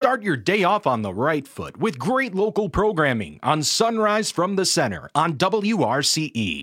Start your day off on the right foot with great local programming on Sunrise from the Center on WRCE.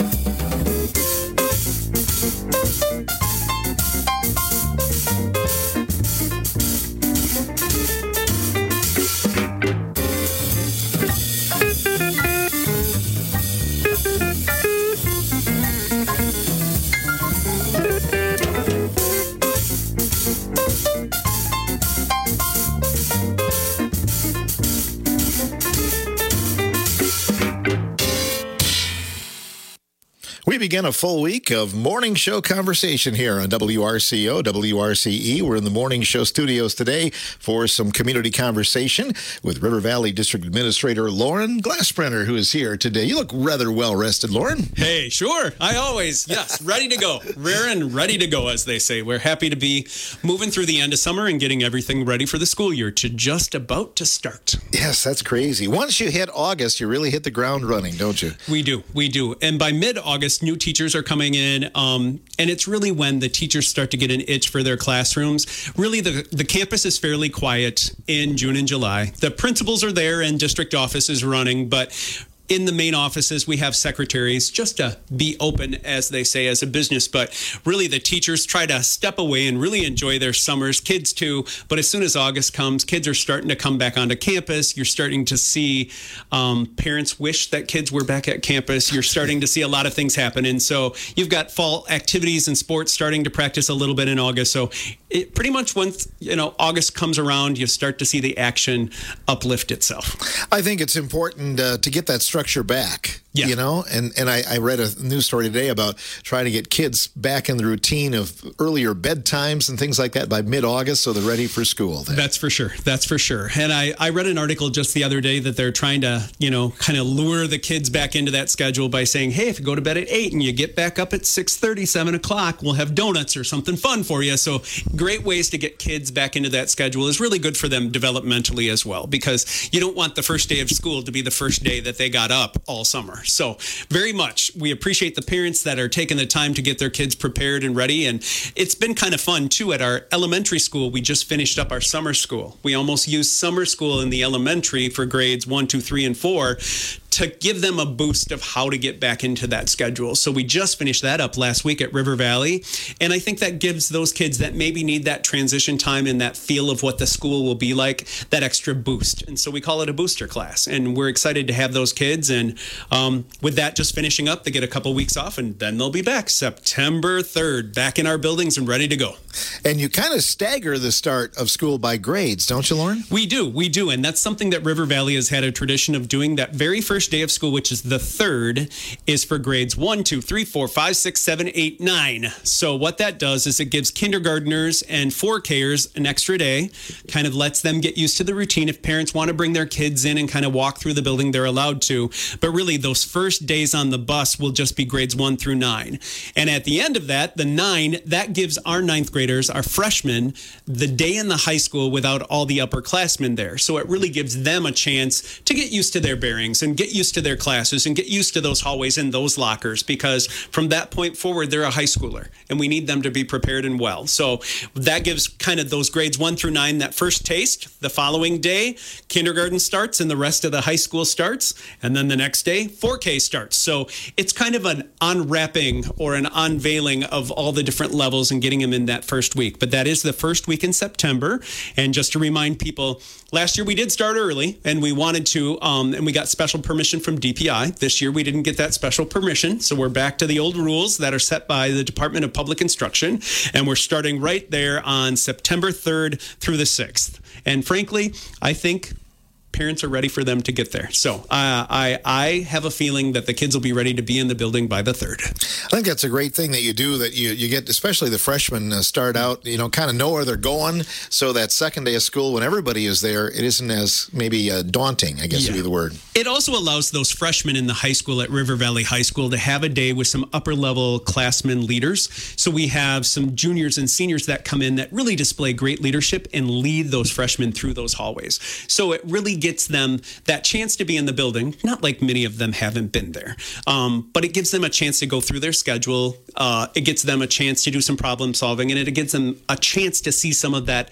We begin a full week of morning show conversation here on WRCO, WRCE. We're in the morning show studios today for some community conversation with River Valley District Administrator Lauren Glassbrenner, who is here today. You look rather well rested, Lauren. Hey, sure. I always, yes, ready to go. Rare and ready to go, as they say. We're happy to be moving through the end of summer and getting everything ready for the school year to just about to start. Yes, that's crazy. Once you hit August, you really hit the ground running, don't you? We do. And by mid-August, new teachers are coming in, and it's really when the teachers start to get an itch for their classrooms. Really, the campus is fairly quiet in June and July. The principals are there and district office is running, but in the main offices, we have secretaries just to be open, as they say, as a business. But really, the teachers try to step away and really enjoy their summers, kids too. But as soon as August comes, kids are starting to come back onto campus. You're starting to see parents wish that kids were back at campus. You're starting to see a lot of things happen. And so you've got fall activities and sports starting to practice a little bit in August. So it pretty much once August comes around, you start to see the action uplift itself. I think it's important to get that structure back. Yeah. And I read a news story today about trying to get kids back in the routine of earlier bedtimes and things like that by mid-August so they're ready for school. That's for sure. And I read an article just the other day that they're trying to, kind of lure the kids back into that schedule by saying, hey, if you go to bed at 8 and you get back up at 6:30, 7 o'clock, we'll have donuts or something fun for you. So great ways to get kids back into that schedule is really good for them developmentally as well, because you don't want the first day of school to be the first day that they got up all summer. So very much, we appreciate the parents that are taking the time to get their kids prepared and ready. And it's been kind of fun, too. At our elementary school, we just finished up our summer school. We almost used summer school in the elementary for grades 1, 2, 3, and 4 to give them a boost of how to get back into that schedule. So we just finished that up last week at River Valley. And I think that gives those kids that maybe need that transition time and that feel of what the school will be like, that extra boost. And so we call it a booster class. And we're excited to have those kids. And with that just finishing up, they get a couple weeks off and then they'll be back September 3rd, back in our buildings and ready to go. And you kind of stagger the start of school by grades, don't you, Lauren? We do. And that's something that River Valley has had a tradition of doing. That very first day of school, which is the 3rd, is for grades 1, 2, 3, 4, 5, 6, 7, 8, 9. So what that does is it gives kindergartners and 4Kers an extra day, kind of lets them get used to the routine. If parents want to bring their kids in and kind of walk through the building, they're allowed to. But really, those first days on the bus will just be grades 1 through 9. And at the end of that, the 9, that gives our 9th graders, our freshmen, the day in the high school without all the upperclassmen there. So it really gives them a chance to get used to their bearings and get used to their classes and get used to those hallways and those lockers, because from that point forward, they're a high schooler and we need them to be prepared and well. So that gives kind of those grades 1 through 9 that first taste. The following day, kindergarten starts and the rest of the high school starts. And then the next day, 4K starts. So it's kind of an unwrapping or an unveiling of all the different levels and getting them in that first week. But that is the first week in September. And just to remind people, last year we did start early and we wanted to, and we got special permission from DPI. This year we didn't get that special permission. So we're back to the old rules that are set by the Department of Public Instruction. And we're starting right there on September 3rd through the 6th. And frankly, I think parents are ready for them to get there. So I have a feeling that the kids will be ready to be in the building by the 3rd. I think that's a great thing that you do, that you get, especially the freshmen, start out, kind of know where they're going. So that second day of school, when everybody is there, it isn't as maybe daunting, I guess would be the word. It also allows those freshmen in the high school at River Valley High School to have a day with some upper level classmen leaders. So we have some juniors and seniors that come in that really display great leadership and lead those freshmen through those hallways. So it really gets them that chance to be in the building, not like many of them haven't been there, but it gives them a chance to go through their schedule. It gets them a chance to do some problem solving, and it gives them a chance to see some of that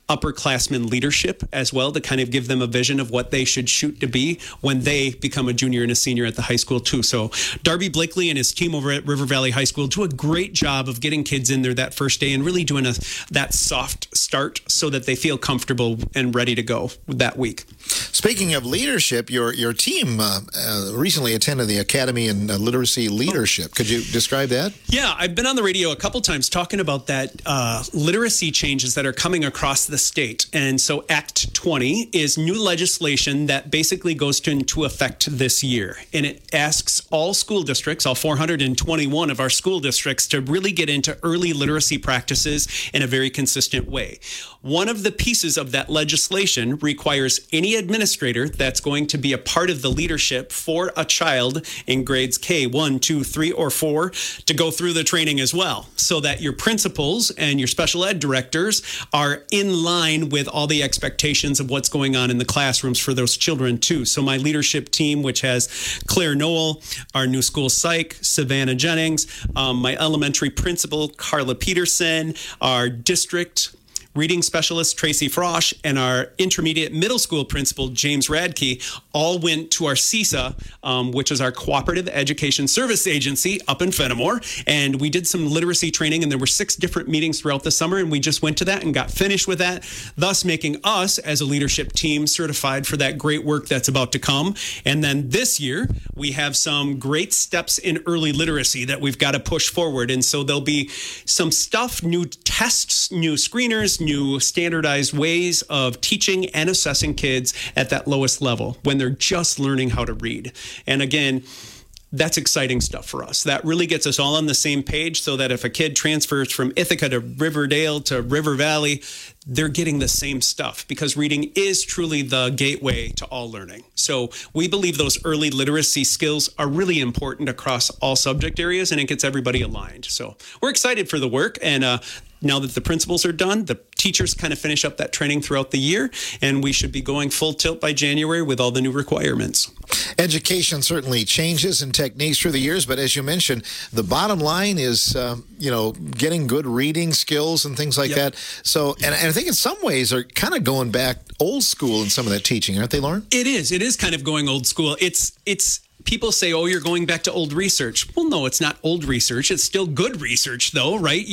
upperclassmen leadership as well, to kind of give them a vision of what they should shoot to be when they become a junior and a senior at the high school too. So Darby Blakely and his team over at River Valley High School do a great job of getting kids in there that first day and really doing that soft start so that they feel comfortable and ready to go that week. Speaking of leadership, your team recently attended the Academy in Literacy Leadership. Could you describe that? Yeah, I've been on the radio a couple times talking about that literacy changes that are coming across the state. And so Act 20 is new legislation that basically goes into effect this year. And it asks all school districts, all 421 of our school districts, to really get into early literacy practices in a very consistent way. One of the pieces of that legislation requires any administrator that's going to be a part of the leadership for a child in grades K, 1, 2, 3, or 4 to go through the training as well, so that your principals and your special ed directors are in line with all the expectations of what's going on in the classrooms for those children too. So my leadership team, which has Claire Noel, our new school psych, Savannah Jennings, my elementary principal, Carla Peterson, our district reading specialist, Tracy Frosch, and our intermediate middle school principal, James Radke, all went to our CESA, which is our Cooperative Education Service Agency up in Fenimore. And we did some literacy training, and there were 6 different meetings throughout the summer, and we just went to that and got finished with that, thus making us, as a leadership team, certified for that great work that's about to come. And then this year, we have some great steps in early literacy that we've got to push forward. And so there'll be some stuff, new tests, new screeners, new standardized ways of teaching and assessing kids at that lowest level when they're just learning how to read. And again, that's exciting stuff for us. That really gets us all on the same page so that if a kid transfers from Ithaca to Riverdale to River Valley, they're getting the same stuff, because reading is truly the gateway to all learning. So we believe those early literacy skills are really important across all subject areas, and it gets everybody aligned. So we're excited for the work. And now that the principals are done, the teachers kind of finish up that training throughout the year, and we should be going full tilt by January with all the new requirements. Education certainly changes in techniques through the years, but as you mentioned, the bottom line is, getting good reading skills and things like that. So, and I think in some ways they're kind of going back old school in some of that teaching, aren't they, Lauren? It is. It is kind of going old school. It's people say, oh, you're going back to old research. Well, no, it's not old research. It's still good research, though, right?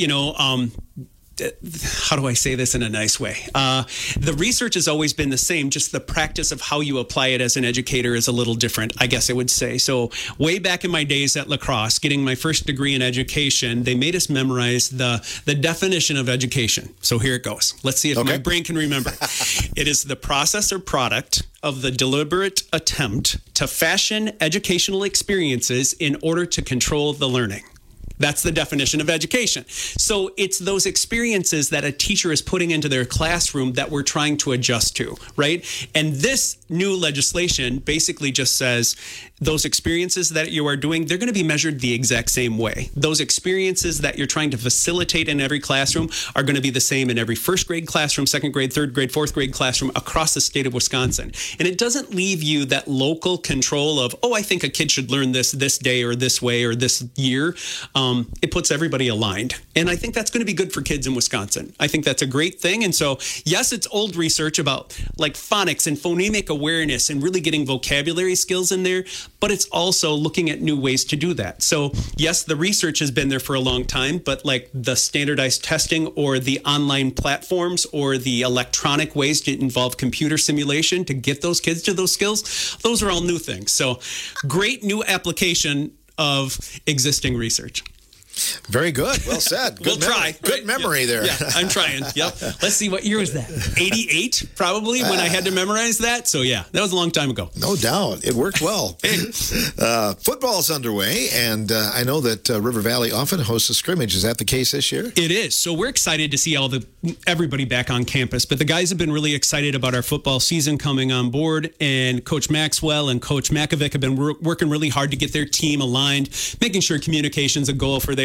How do I say this in a nice way? The research has always been the same, just the practice of how you apply it as an educator is a little different, I guess I would say. So way back in my days at La Crosse, getting my first degree in education, they made us memorize the definition of education. So here it goes. Let's see if my brain can remember. It is the process or product of the deliberate attempt to fashion educational experiences in order to control the learning. That's the definition of education. So it's those experiences that a teacher is putting into their classroom that we're trying to adjust to, right? And this new legislation basically just says those experiences that you are doing, they're going to be measured the exact same way. Those experiences that you're trying to facilitate in every classroom are going to be the same in every first grade classroom, second grade, third grade, fourth grade classroom across the state of Wisconsin. And it doesn't leave you that local control of, oh, I think a kid should learn this day or this way or this year. It puts everybody aligned. And I think that's going to be good for kids in Wisconsin. I think that's a great thing. And so, yes, it's old research about like phonics and phonemic awareness and really getting vocabulary skills in there, but it's also looking at new ways to do that. So, yes, the research has been there for a long time, but like the standardized testing or the online platforms or the electronic ways to involve computer simulation to get those kids to those skills, those are all new things. So, great new application of existing research. Very good. Well said. Good we'll try. Good memory there. Yeah, I'm trying. Yep. Let's see, what year was that? 88, probably, when I had to memorize that. So, yeah, that was a long time ago. No doubt. It worked well. Football's underway, and I know that River Valley often hosts a scrimmage. Is that the case this year? It is. So we're excited to see everybody back on campus. But the guys have been really excited about our football season coming on board, and Coach Maxwell and Coach Makovic have been working really hard to get their team aligned, making sure communication's a goal for there.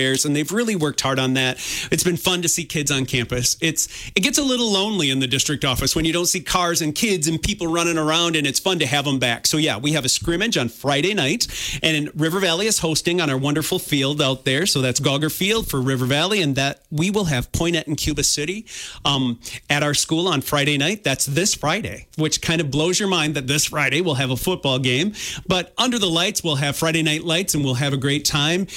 theirs, and they've really worked hard on that. It's been fun to see kids on campus. It gets a little lonely in the district office when you don't see cars and kids and people running around, and it's fun to have them back. So yeah, we have a scrimmage on Friday night, and River Valley is hosting on our wonderful field out there. So that's Gauger Field for River Valley, and that we will have Poynette and Cuba City at our school on Friday night. That's this Friday, which kind of blows your mind that this Friday we'll have a football game. But under the lights, we'll have Friday night lights, and we'll have a great time.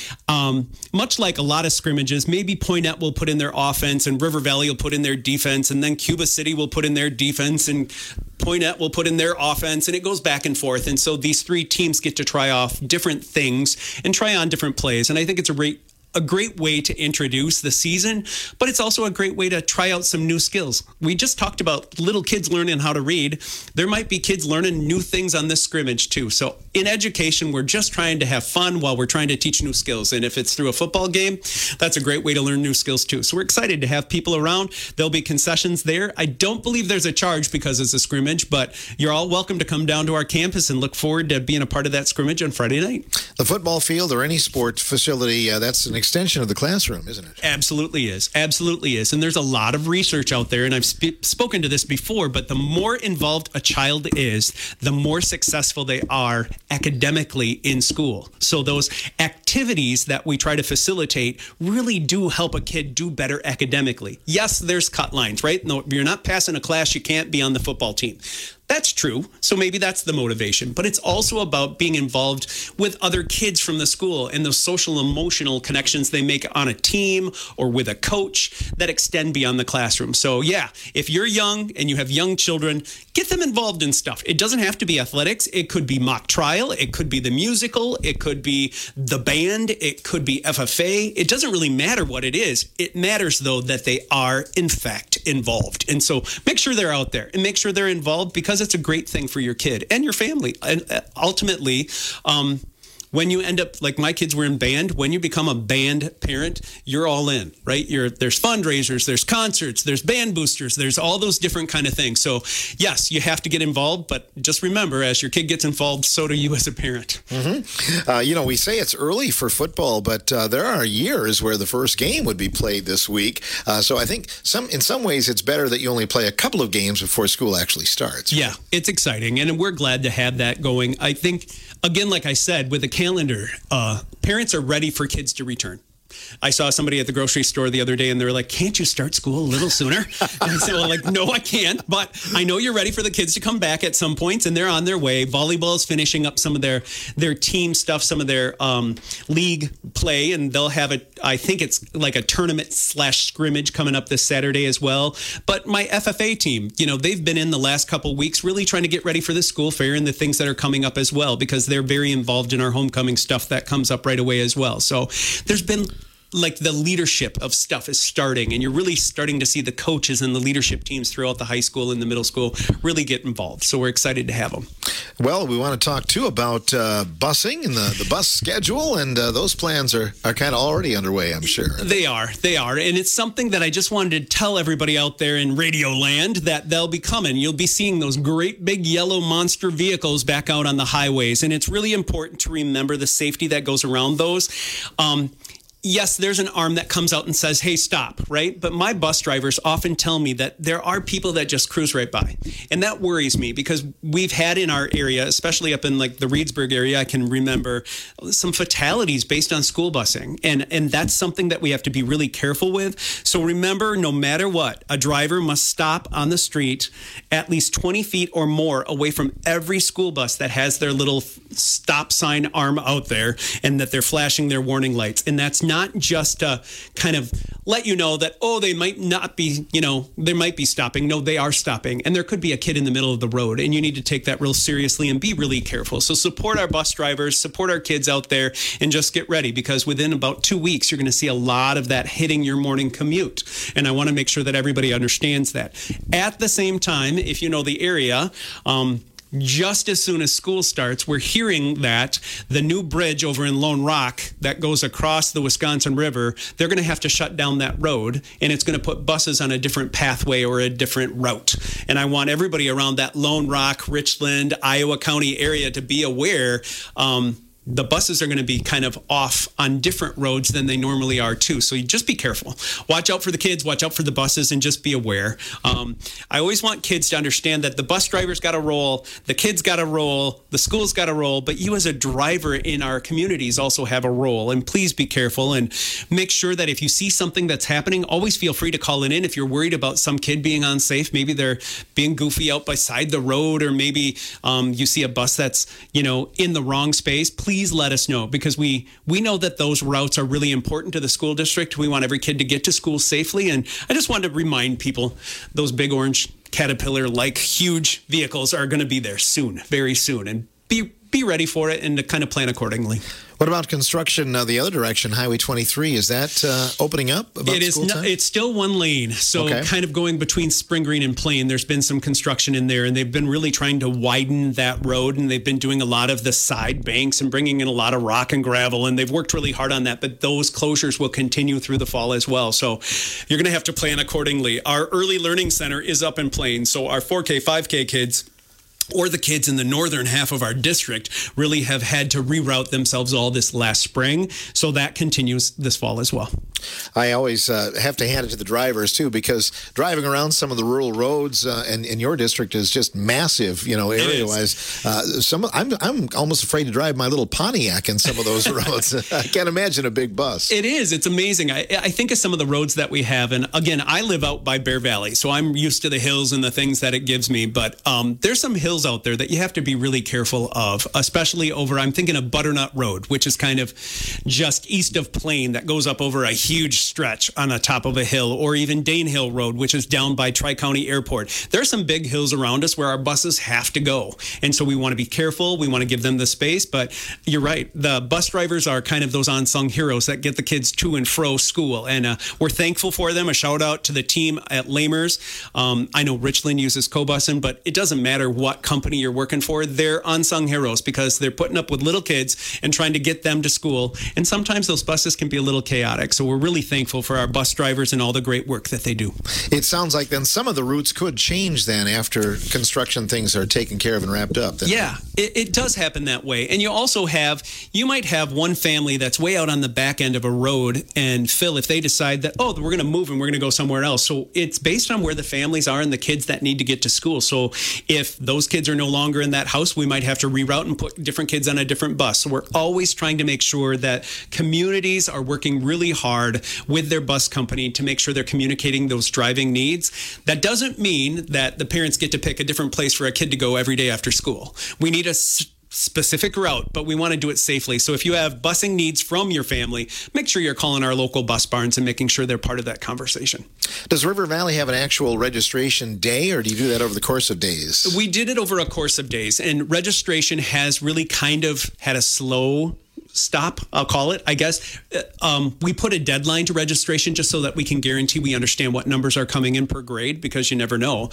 Much like a lot of scrimmages, maybe Poynette will put in their offense, and River Valley will put in their defense, and then Cuba City will put in their defense, and Poynette will put in their offense, and it goes back and forth. And so these three teams get to try off different things and try on different plays. And I think it's a great way to introduce the season, but it's also a great way to try out some new skills. We just talked about little kids learning how to read. There might be kids learning new things on this scrimmage too. So in education, we're just trying to have fun while we're trying to teach new skills. And if it's through a football game, that's a great way to learn new skills too. So we're excited to have people around. There'll be concessions there. I don't believe there's a charge because it's a scrimmage, but you're all welcome to come down to our campus and look forward to being a part of that scrimmage on Friday night. The football field or any sports facility, that's an extension of the classroom, isn't it? Absolutely is. Absolutely is. And there's a lot of research out there, and I've spoken to this before, but the more involved a child is, the more successful they are academically in school. So those activities that we try to facilitate really do help a kid do better academically. Yes, there's cut lines, right? No, if you're not passing a class, you can't be on the football team. That's true. So maybe that's the motivation. But it's also about being involved with other kids from the school and those social emotional connections they make on a team or with a coach that extend beyond the classroom. So yeah, if you're young and you have young children, get them involved in stuff. It doesn't have to be athletics. It could be mock trial. It could be the musical. It could be the band. It could be FFA. It doesn't really matter what it is. It matters, though, that they are, in fact, involved. And so make sure they're out there and make sure they're involved, because it's a great thing for your kid and your family. And ultimately, when you end up, like my kids were in band, when you become a band parent, you're all in, right? There's fundraisers, there's concerts, there's band boosters, there's all those different kind of things. So yes, you have to get involved, but just remember, as your kid gets involved, so do you as a parent. Mm-hmm. We say it's early for football, but there are years where the first game would be played this week. So I think in some ways it's better that you only play a couple of games before school actually starts. Yeah, it's exciting, and we're glad to have that going. I think, again, like I said, with the calendar, parents are ready for kids to return. I saw somebody at the grocery store the other day, and they were like, "Can't you start school a little sooner?" And I said, "Well, no, I can't, but I know you're ready for the kids to come back at some points, and they're on their way." Volleyball is finishing up some of their team stuff, some of their league play, and they'll have I think it's like a tournament/scrimmage coming up this Saturday as well. But my FFA team, they've been in the last couple weeks really trying to get ready for the school fair and the things that are coming up as well, because they're very involved in our homecoming stuff that comes up right away as well. So there's been, like, the leadership of stuff is starting, and you're really starting to see the coaches and the leadership teams throughout the high school and the middle school really get involved. So we're excited to have them. Well, we want to talk, too, about busing and the bus schedule, and those plans are kind of already underway, I'm sure. They are. And it's something that I just wanted to tell everybody out there in Radio Land that they'll be coming. You'll be seeing those great big yellow monster vehicles back out on the highways, and it's really important to remember the safety that goes around those. Yes, there's an arm that comes out and says, "Hey, stop," right? But my bus drivers often tell me that there are people that just cruise right by. And that worries me, because we've had in our area, especially up in like the Reedsburg area, I can remember some fatalities based on school busing. And that's something that we have to be really careful with. So remember, no matter what, a driver must stop on the street at least 20 feet or more away from every school bus that has their little stop sign arm out there and that they're flashing their warning lights. And that's not just to kind of let you know that, they might not be, they might be stopping. No, they are stopping. And there could be a kid in the middle of the road, and you need to take that real seriously and be really careful. So support our bus drivers, support our kids out there, and just get ready, because within about 2 weeks, you're going to see a lot of that hitting your morning commute. And I want to make sure that everybody understands that. At the same time, if you know the area, just as soon as school starts, we're hearing that the new bridge over in Lone Rock that goes across the Wisconsin River, they're going to have to shut down that road, and it's going to put buses on a different pathway or a different route. And I want everybody around that Lone Rock, Richland, Iowa County area to be aware. the buses are going to be kind of off on different roads than they normally are too. So you just be careful. Watch out for the kids, watch out for the buses, and just be aware. I always want kids to understand that the bus driver's got to roll, the kids got to roll, the school's got to roll, but you as a driver in our communities also have a role. And please be careful and make sure that if you see something that's happening, always feel free to call it in. If you're worried about some kid being unsafe, maybe they're being goofy out beside the road, or maybe you see a bus that's, in the wrong space, please let us know, because we know that those routes are really important to the school district. We want every kid to get to school safely. And I just wanted to remind people, those big orange Caterpillar-like huge vehicles are going to be there soon, very soon. And be ready for it and to kind of plan accordingly. What about construction the other direction, Highway 23? Is that opening up about It is school time? It's still one lane. So kind of going between Spring Green and Plain, there's been some construction in there, and they've been really trying to widen that road, and they've been doing a lot of the side banks and bringing in a lot of rock and gravel, and they've worked really hard on that. But those closures will continue through the fall as well. So you're going to have to plan accordingly. Our Early Learning Center is up in Plain. So our 4K, 5K kids, or the kids in the northern half of our district, really have had to reroute themselves all this last spring. So that continues this fall as well. I always have to hand it to the drivers, too, because driving around some of the rural roads in your district is just massive, area-wise. I'm almost afraid to drive my little Pontiac in some of those roads. I can't imagine a big bus. It is. It's amazing. I think of some of the roads that we have. And again, I live out by Bear Valley, so I'm used to the hills and the things that it gives me. But there's some hills out there that you have to be really careful of, especially I'm thinking of Butternut Road, which is kind of just east of Plain, that goes up over a huge stretch on the top of a hill, or even Dane Hill Road, which is down by Tri-County Airport. There are some big hills around us where our buses have to go. And so we want to be careful. We want to give them the space. But you're right. The bus drivers are kind of those unsung heroes that get the kids to and fro school. And we're thankful for them. A shout out to the team at Lamers. I know Richland uses Cobusin, but it doesn't matter what company you're working for. They're unsung heroes because they're putting up with little kids and trying to get them to school. And sometimes those buses can be a little chaotic. So we're really thankful for our bus drivers and all the great work that they do. It sounds like then some of the routes could change then after construction things are taken care of and wrapped up. Yeah, it does happen that way. And you might have one family that's way out on the back end of a road, and Phil, if they decide that, we're going to move and we're going to go somewhere else. So it's based on where the families are and the kids that need to get to school. So if those kids are no longer in that house, we might have to reroute and put different kids on a different bus. So we're always trying to make sure that communities are working really hard with their bus company to make sure they're communicating those driving needs. That doesn't mean that the parents get to pick a different place for a kid to go every day after school. We need a specific route, but we want to do it safely. So if you have busing needs from your family, make sure you're calling our local bus barns and making sure they're part of that conversation. Does River Valley have an actual registration day, or do you do that over the course of days? We did it over a course of days, and registration has really kind of had a slow stop, I'll call it, I guess. We put a deadline to registration just so that we can guarantee we understand what numbers are coming in per grade, because you never know.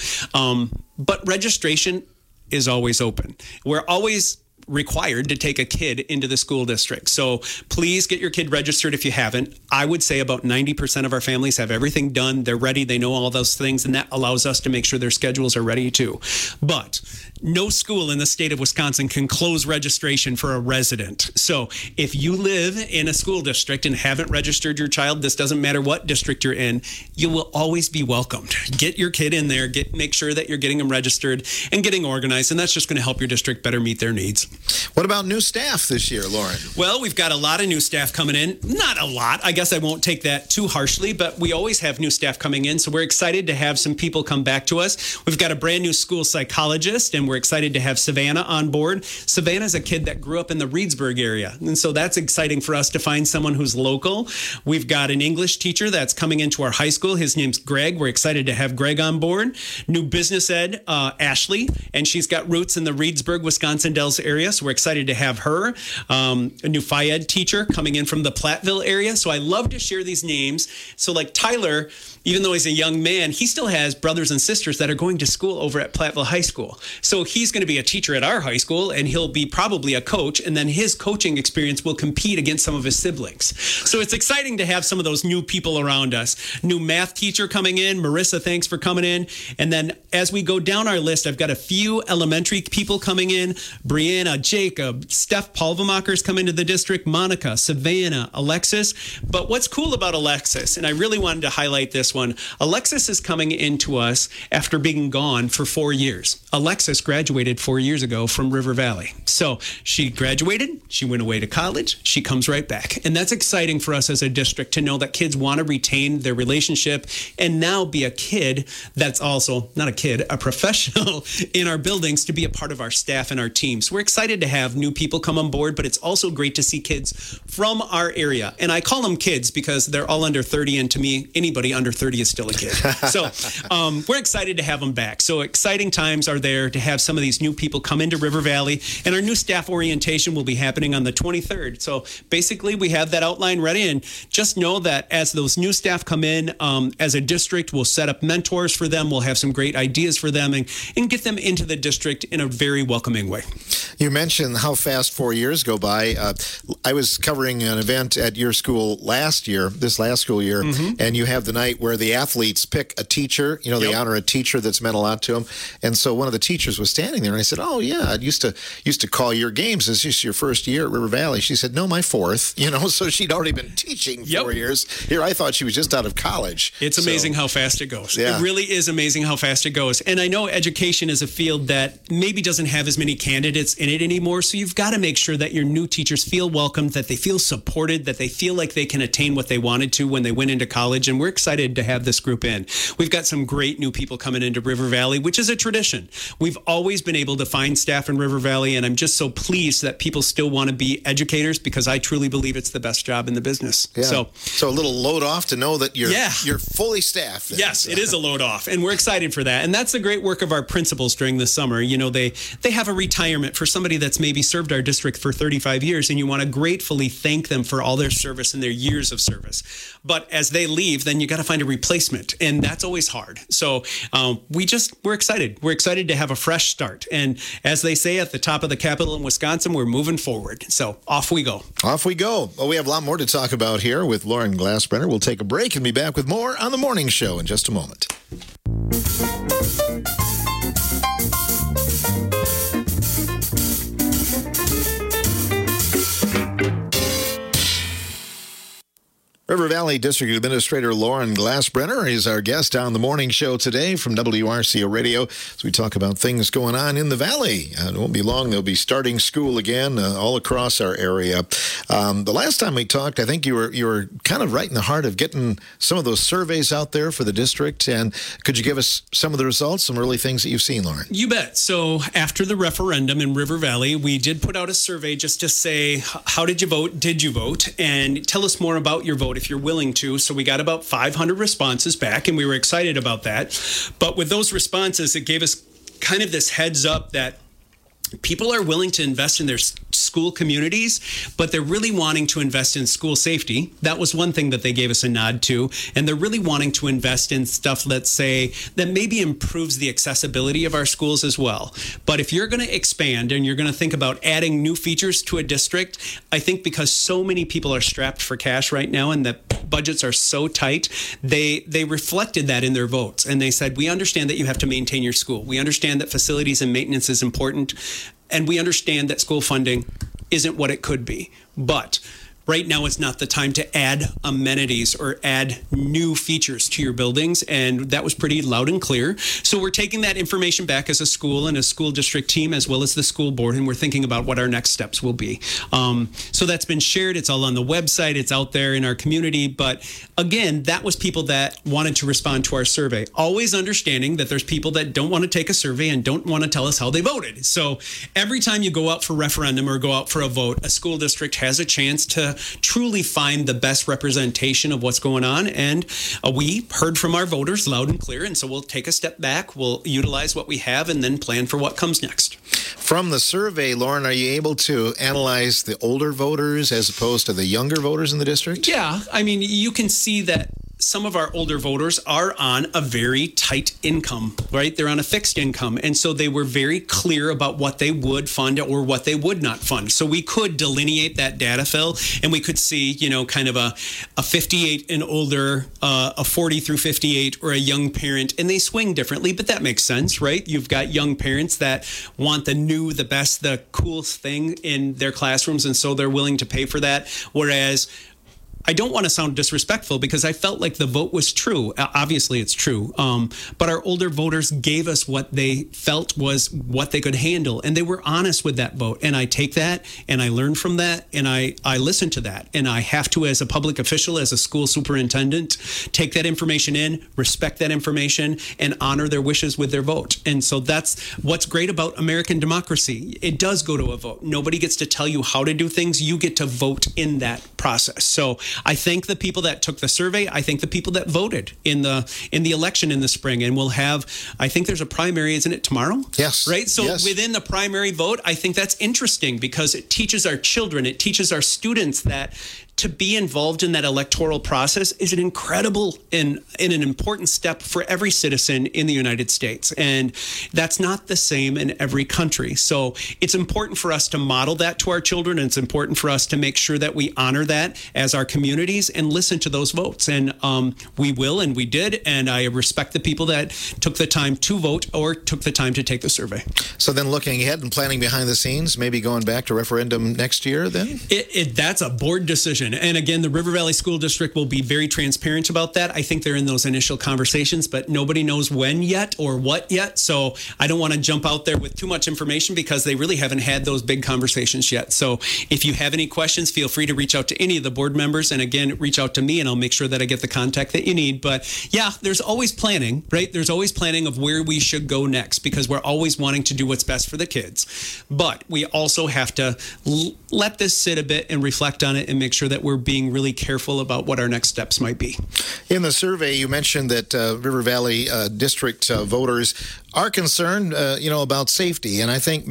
But registration is always open. We're always required to take a kid into the school district. So please get your kid registered if you haven't. I would say about 90% of our families have everything done. They're ready. They know all those things, and that allows us to make sure their schedules are ready too. But no school in the state of Wisconsin can close registration for a resident. So if you live in a school district and haven't registered your child, this doesn't matter what district you're in, you will always be welcomed. Get your kid in there, make sure that you're getting them registered and getting organized, and that's just going to help your district better meet their needs. What about new staff this year, Lauren? Well, we've got a lot of new staff coming in. Not a lot. I guess I won't take that too harshly, but we always have new staff coming in. So we're excited to have some people come back to us. We've got a brand new school psychologist, and we're excited to have Savannah on board. Savannah's a kid that grew up in the Reedsburg area. And so that's exciting for us to find someone who's local. We've got an English teacher that's coming into our high school. His name's Greg. We're excited to have Greg on board. New business ed, Ashley, and she's got roots in the Reedsburg, Wisconsin Dells area. So we're excited to have her. A new Phi Ed teacher coming in from the Platteville area. So I love to share these names. So like Tyler, even though he's a young man, he still has brothers and sisters that are going to school over at Platteville High School. So he's going to be a teacher at our high school, and he'll be probably a coach, and then his coaching experience will compete against some of his siblings. So it's exciting to have some of those new people around us. New math teacher coming in. Marissa, thanks for coming in. And then as we go down our list, I've got a few elementary people coming in. Brianna, Anna, Jacob, Steph Palvemacher's come into the district, Monica, Savannah, Alexis. But what's cool about Alexis, and I really wanted to highlight this one, Alexis is coming into us after being gone for 4 years. Alexis graduated 4 years ago from River Valley. So she graduated, she went away to college, she comes right back. And that's exciting for us as a district to know that kids want to retain their relationship and now be a kid that's also, not a kid, a professional in our buildings to be a part of our staff and our team. So we're excited to have new people come on board, but it's also great to see kids from our area. And I call them kids because they're all under 30, and to me, anybody under 30 is still a kid. So we're excited to have them back. So exciting times are there to have some of these new people come into River Valley, and our new staff orientation will be happening on the 23rd. So basically, we have that outline ready, and just know that as those new staff come in, as a district, we'll set up mentors for them. We'll have some great ideas for them and get them into the district in a very welcoming way. You mentioned how fast 4 years go by. I was covering an event at your school this last school year, and you have the night where the athletes pick a teacher. You know, they honor a teacher that's meant a lot to them. And so one of the teachers was standing there, and I said, "Oh yeah, I used to call your games. Is this your first year at River Valley?" She said, "No, my fourth." You know, so she'd already been teaching 4 years. Here, I thought she was just out of college. It's amazing how fast it goes. Yeah. It really is amazing how fast it goes. And I know education is a field that maybe doesn't have as many candidates in it anymore. So you've got to make sure that your new teachers feel welcomed, that they feel supported, that they feel like they can attain what they wanted to when they went into college. And we're excited to have this group in. We've got some great new people coming into River Valley, which is a tradition. We've always been able to find staff in River Valley, and I'm just so pleased that people still want to be educators because I truly believe it's the best job in the business. Yeah. So a little load off to know that you're fully staffed. Yes, it is a load off, and we're excited for that. And that's the great work of our principals during the summer. You know, they have a retirement for somebody that's maybe served our district for 35 years, and you want to gratefully thank them for all their service and their years of service. But as they leave, then you got to find a replacement, and that's always hard. So we're excited. We're excited to have a fresh start. And as they say at the top of the Capitol in Wisconsin, we're moving forward. So off we go. Off we go. Well, we have a lot more to talk about here with Lauren Glassbrenner. We'll take a break and be back with more on The Morning Show in just a moment. River Valley District Administrator Lauren Glassbrenner is our guest on the morning show today from WRCO Radio as we talk about things going on in the Valley. It won't be long. They'll be starting school again all across our area. The last time we talked, I think you were kind of right in the heart of getting some of those surveys out there for the district. And could you give us some of the results, some early things that you've seen, Lauren? You bet. So after the referendum in River Valley, we did put out a survey just to say, how did you vote? Did you vote? And tell us more about your vote if you're willing to. So we got about 500 responses back, and we were excited about that. But with those responses, it gave us kind of this heads up that people are willing to invest in their school communities, but they're really wanting to invest in school safety. That was one thing that they gave us a nod to. And they're really wanting to invest in stuff, let's say, that maybe improves the accessibility of our schools as well. But if you're going to expand and you're going to think about adding new features to a district, I think because so many people are strapped for cash right now and the budgets are so tight, they reflected that in their votes. And they said, we understand that you have to maintain your school. We understand that facilities and maintenance is important. And we understand that school funding isn't what it could be. But right now, it's not the time to add amenities or add new features to your buildings. And that was pretty loud and clear. So we're taking that information back as a school and a school district team, as well as the school board. And we're thinking about what our next steps will be. So that's been shared. It's all on the website. It's out there in our community. But again, that was people that wanted to respond to our survey. Always understanding that there's people that don't want to take a survey and don't want to tell us how they voted. So every time you go out for referendum or go out for a vote, a school district has a chance to truly find the best representation of what's going on. And we heard from our voters loud and clear. And so we'll take a step back. We'll utilize what we have and then plan for what comes next. From the survey, Lauren, are you able to analyze the older voters as opposed to the younger voters in the district? Yeah. I mean, you can see that some of our older voters are on a very tight income, right? They're on a fixed income. And so they were very clear about what they would fund or what they would not fund. So we could delineate that data, Phil, and we could see, kind of a 58 and older, a 40 through 58, or a young parent, and they swing differently, but that makes sense, right? You've got young parents that want the new, the best, the coolest thing in their classrooms, and so they're willing to pay for that. Whereas I don't want to sound disrespectful because I felt like the vote was true. Obviously, it's true. But our older voters gave us what they felt was what they could handle. And they were honest with that vote. And I take that and I learn from that and I listen to that. And I have to, as a public official, as a school superintendent, take that information in, respect that information, and honor their wishes with their vote. And so that's what's great about American democracy. It does go to a vote. Nobody gets to tell you how to do things. You get to vote in that process. So I thank the people that took the survey. I thank the people that voted in the election in the spring. And we'll have, I think there's a primary, isn't it, tomorrow? Yes. Right? So yes. Within the primary vote, I think that's interesting because it teaches our children, it teaches our students that to be involved in that electoral process is an incredible and an important step for every citizen in the United States. And that's not the same in every country. So it's important for us to model that to our children. And it's important for us to make sure that we honor that as our communities and listen to those votes. And we will, and we did. And I respect the people that took the time to vote or took the time to take the survey. So then looking ahead and planning behind the scenes, maybe going back to referendum next year then? That's a board decision. And again, the River Valley School District will be very transparent about that. I think they're in those initial conversations, but nobody knows when yet or what yet. So I don't want to jump out there with too much information because they really haven't had those big conversations yet. So if you have any questions, feel free to reach out to any of the board members. And again, reach out to me and I'll make sure that I get the contact that you need. But yeah, there's always planning, right? There's always planning of where we should go next because we're always wanting to do what's best for the kids. But we also have to let this sit a bit and reflect on it and make sure that we're being really careful about what our next steps might be. In the survey, you mentioned that River Valley District voters are concerned, about safety. And I think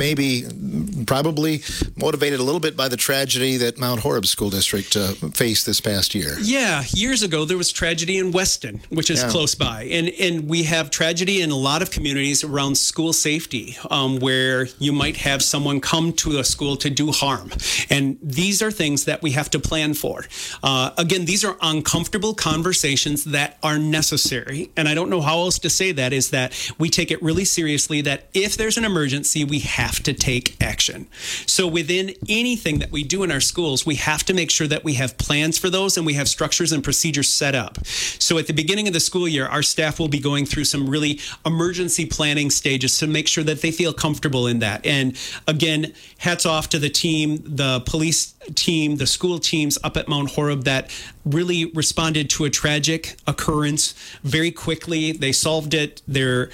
probably motivated a little bit by the tragedy that Mount Horeb School District faced this past year. Yeah, years ago, there was tragedy in Weston, which is close by. And we have tragedy in a lot of communities around school safety, where you might have someone come to a school to do harm. And these are things that we have to plan for. Again, these are uncomfortable conversations that are necessary. And I don't know how else to say that, is that we take it really seriously that if there's an emergency, we have to take action. So within anything that we do in our schools, we have to make sure that we have plans for those and we have structures and procedures set up. So at the beginning of the school year, our staff will be going through some really emergency planning stages to make sure that they feel comfortable in that. And again, hats off to the team, the police team, the school teams up at Mount Horeb that really responded to a tragic occurrence very quickly. They solved it. There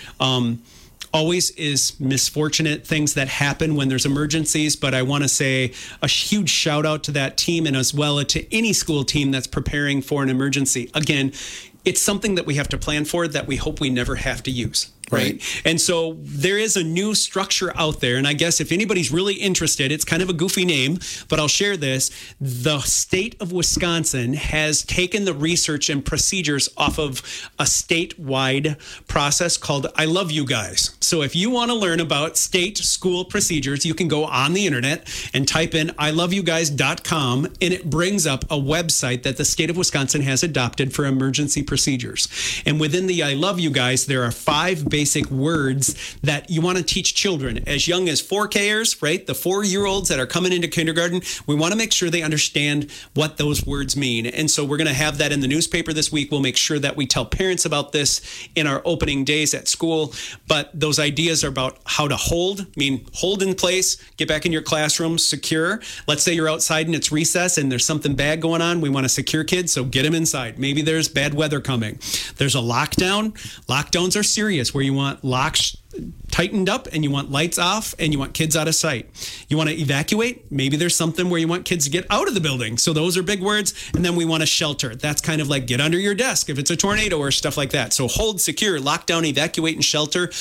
always is misfortunate things that happen when there's emergencies, but I want to say a huge shout out to that team and as well to any school team that's preparing for an emergency. Again, it's something that we have to plan for that we hope we never have to use. Right. And so there is a new structure out there. And I guess if anybody's really interested, it's kind of a goofy name, but I'll share this. The state of Wisconsin has taken the research and procedures off of a statewide process called I Love You Guys. So if you want to learn about state school procedures, you can go on the internet and type in iloveyouguys.com, and it brings up a website that the state of Wisconsin has adopted for emergency procedures. And within the I Love You Guys, there are 5 basic words that you want to teach children as young as 4Kers, right? The 4-year-olds that are coming into kindergarten. We want to make sure they understand what those words mean. And so we're going to have that in the newspaper this week. We'll make sure that we tell parents about this in our opening days at school. But those ideas are about how to hold in place, get back in your classroom, secure. Let's say you're outside and it's recess and there's something bad going on. We want to secure kids, so get them inside. Maybe there's bad weather coming. There's a lockdown. Lockdowns are serious, where you want locks tightened up and you want lights off and you want kids out of sight. You want to evacuate. Maybe there's something where you want kids to get out of the building. So those are big words. And then we want to shelter. That's kind of like get under your desk if it's a tornado or stuff like that. So hold, secure, lock down, evacuate, and shelter.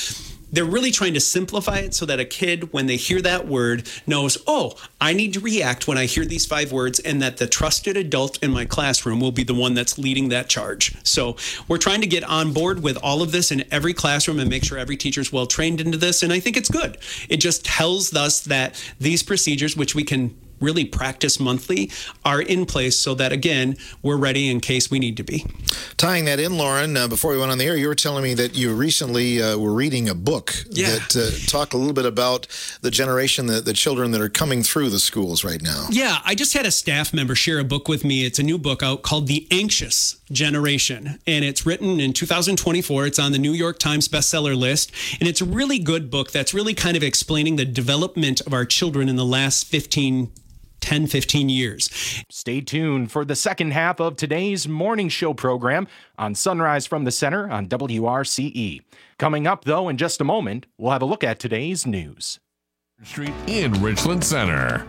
they're really trying to simplify it so that a kid, when they hear that word, knows, oh, I need to react when I hear these 5 words, and that the trusted adult in my classroom will be the one that's leading that charge. So we're trying to get on board with all of this in every classroom and make sure every teacher is well trained into this. And I think it's good. It just tells us that these procedures, which we can really practice monthly, are in place so that, again, we're ready in case we need to be. Tying that in, Lauren, before we went on the air, you were telling me that you recently were reading a book that talked a little bit about the generation, the children that are coming through the schools right now. Yeah, I just had a staff member share a book with me. It's a new book out called The Anxious Generation, and it's written in 2024. It's on the New York Times bestseller list, and it's a really good book that's really kind of explaining the development of our children in the last 10, 15 years. Stay tuned for the second half of today's morning show program on Sunrise from the Center on WRCE. Coming up, though, in just a moment, we'll have a look at today's news. Street in Richland Center.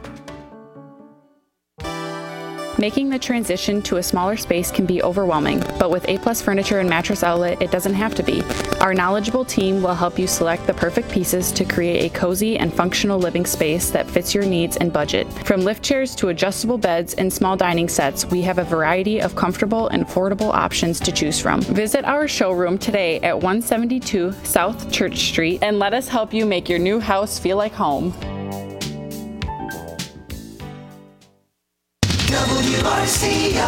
Making the transition to a smaller space can be overwhelming, but with A+ Furniture and Mattress Outlet, it doesn't have to be. Our knowledgeable team will help you select the perfect pieces to create a cozy and functional living space that fits your needs and budget. From lift chairs to adjustable beds and small dining sets, we have a variety of comfortable and affordable options to choose from. Visit our showroom today at 172 South Church Street and let us help you make your new house feel like home. WRCO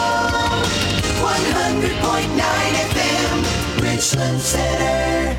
100.9 FM, Richland Center.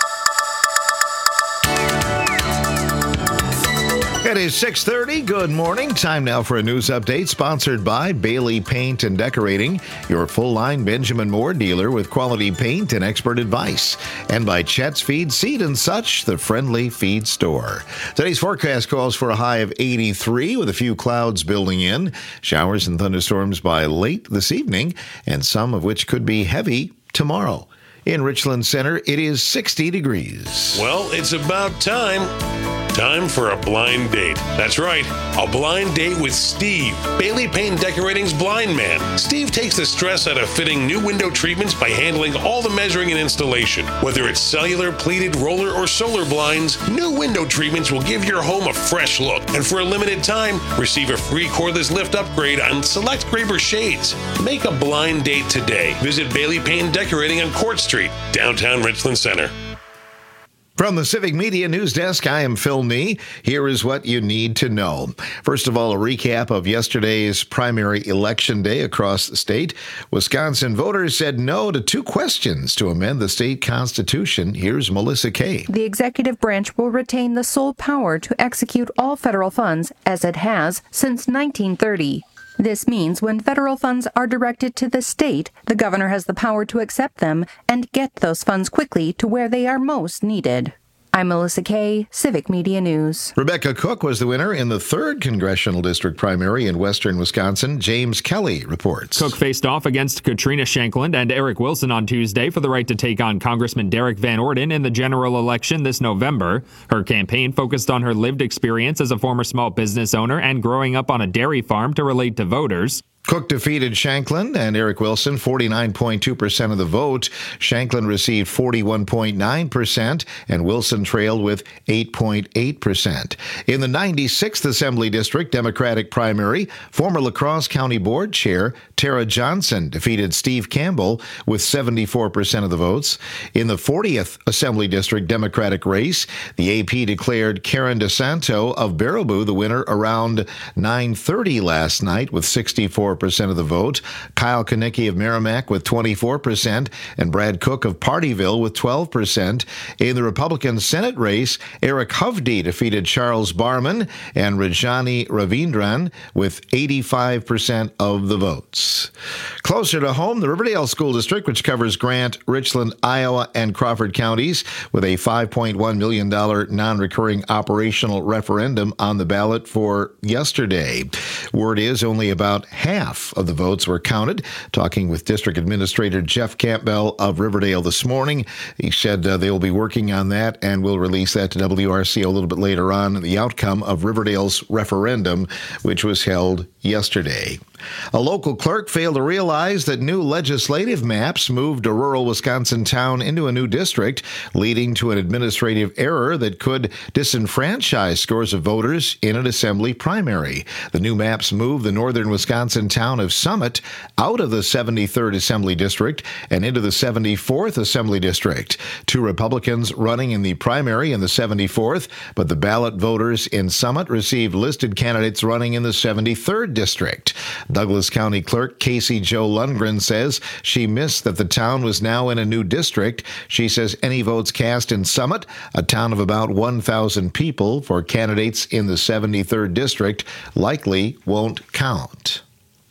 It is 6:30. Good morning. Time now for a news update sponsored by Bailey Paint and Decorating, your full-line Benjamin Moore dealer with quality paint and expert advice. And by Chet's Feed, Seed and Such, the friendly feed store. Today's forecast calls for a high of 83 with a few clouds building in. Showers and thunderstorms by late this evening, and some of which could be heavy tomorrow. In Richland Center, it is 60 degrees. Well, it's about time. Time for a blind date. That's right, a blind date with Steve, Bailey Paint and Decorating's blind man. Steve takes the stress out of fitting new window treatments by handling all the measuring and installation. Whether it's cellular, pleated, roller, or solar blinds, new window treatments will give your home a fresh look. And for a limited time, receive a free cordless lift upgrade on select Graber shades. Make a blind date today. Visit Bailey Paint and Decorating on Court Street, downtown Richland Center. From the Civic Media News Desk, I am Phil Nee. Here is what you need to know. First of all, a recap of yesterday's primary election day across the state. Wisconsin voters said no to 2 questions to amend the state constitution. Here's Melissa Kay. The executive branch will retain the sole power to execute all federal funds, as it has since 1930. This means when federal funds are directed to the state, the governor has the power to accept them and get those funds quickly to where they are most needed. I'm Melissa Kay, Civic Media News. Rebecca Cook was the winner in the 3rd congressional district primary in western Wisconsin. James Kelly reports. Cook faced off against Katrina Shankland and Eric Wilson on Tuesday for the right to take on Congressman Derek Van Orden in the general election this November. Her campaign focused on her lived experience as a former small business owner and growing up on a dairy farm to relate to voters. Cook defeated Shankland and Eric Wilson 49.2% of the vote. Shankland received 41.9%, and Wilson trailed with 8.8%. In the 96th Assembly District Democratic primary, former La Crosse County Board Chair Tara Johnson defeated Steve Campbell with 74% of the votes. In the 40th Assembly District Democratic race, the AP declared Karen DeSanto of Baraboo the winner around 9:30 last night with 64% of the vote. Kyle Kanicki of Merrimack with 24%, and Brad Cook of Partyville with 12%. In the Republican Senate race, Eric Hovde defeated Charles Barman and Rajani Ravindran with 85% of the votes. Closer to home, the Riverdale School District, which covers Grant, Richland, Iowa, and Crawford counties, with a $5.1 million non-recurring operational referendum on the ballot for yesterday. Word is only about half of the votes were counted. Talking with District Administrator Jeff Campbell of Riverdale this morning, he said they will be working on that and will release that to WRCO a little bit later on, the outcome of Riverdale's referendum, which was held yesterday. A local clerk failed to realize that new legislative maps moved a rural Wisconsin town into a new district, leading to an administrative error that could disenfranchise scores of voters in an assembly primary. The new maps move the northern Wisconsin town of Summit out of the 73rd Assembly District and into the 74th Assembly District. 2 Republicans running in the primary in the 74th, but the ballot voters in Summit received listed candidates running in the 73rd District. Douglas County Clerk Casey Jo Lundgren says she missed that the town was now in a new district. She says any votes cast in Summit, a town of about 1,000 people, for candidates in the 73rd District likely won't count.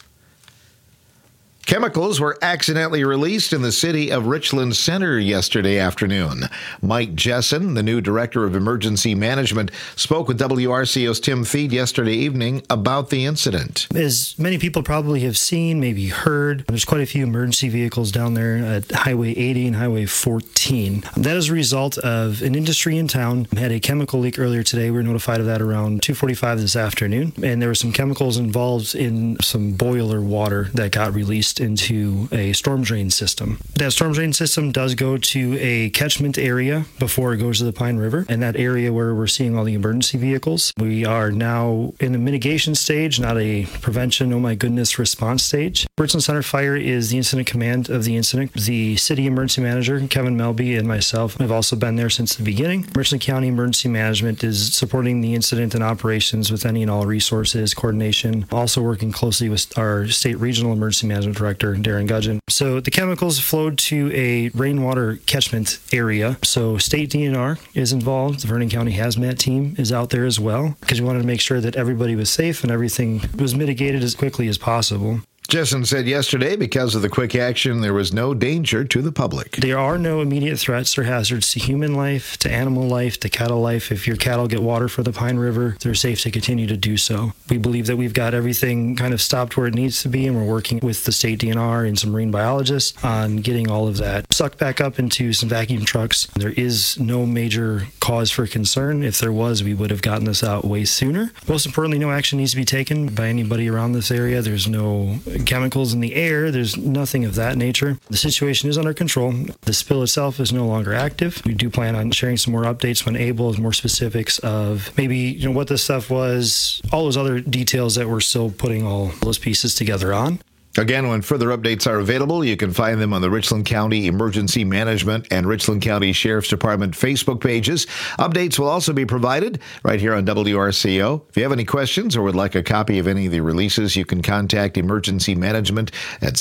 Chemicals were accidentally released in the city of Richland Center yesterday afternoon. Mike Jessen, the new director of emergency management, spoke with WRCO's Tim Feed yesterday evening about the incident. As many people probably have seen, maybe heard, there's quite a few emergency vehicles down there at Highway 80 and Highway 14. That is a result of an industry in town had a chemical leak earlier today. We were notified of that around 2:45 this afternoon, and there were some chemicals involved in some boiler water that got released into a storm drain system. That storm drain system does go to a catchment area before it goes to the Pine River, and that area where we're seeing all the emergency vehicles. We are now in a mitigation stage, not a prevention, oh my goodness, response stage. Richland Center Fire is the incident command of the incident. The city emergency manager, Kevin Melby, and myself have also been there since the beginning. Richland County Emergency Management is supporting the incident and operations with any and all resources, coordination, also working closely with our state regional emergency management director, Darren Gudgeon. So the chemicals flowed to a rainwater catchment area. So state DNR is involved. The Vernon County Hazmat team is out there as well, because we wanted to make sure that everybody was safe and everything was mitigated as quickly as possible. Jessen said yesterday because of the quick action, there was no danger to the public. There are no immediate threats or hazards to human life, to animal life, to cattle life. If your cattle get water for the Pine River, they're safe to continue to do so. We believe that we've got everything kind of stopped where it needs to be, and we're working with the state DNR and some marine biologists on getting all of that sucked back up into some vacuum trucks. There is no major cause for concern. If there was, we would have gotten this out way sooner. Most importantly, no action needs to be taken by anybody around this area. There's no chemicals in the air. There's nothing of that nature. The situation is under control. The spill itself is no longer active. We do plan on sharing some more updates when able, more specifics of maybe what this stuff was, all those other details that we're still putting all those pieces together on. Again, when further updates are available, you can find them on the Richland County Emergency Management and Richland County Sheriff's Department Facebook pages. Updates will also be provided right here on WRCO. If you have any questions or would like a copy of any of the releases, you can contact Emergency Management at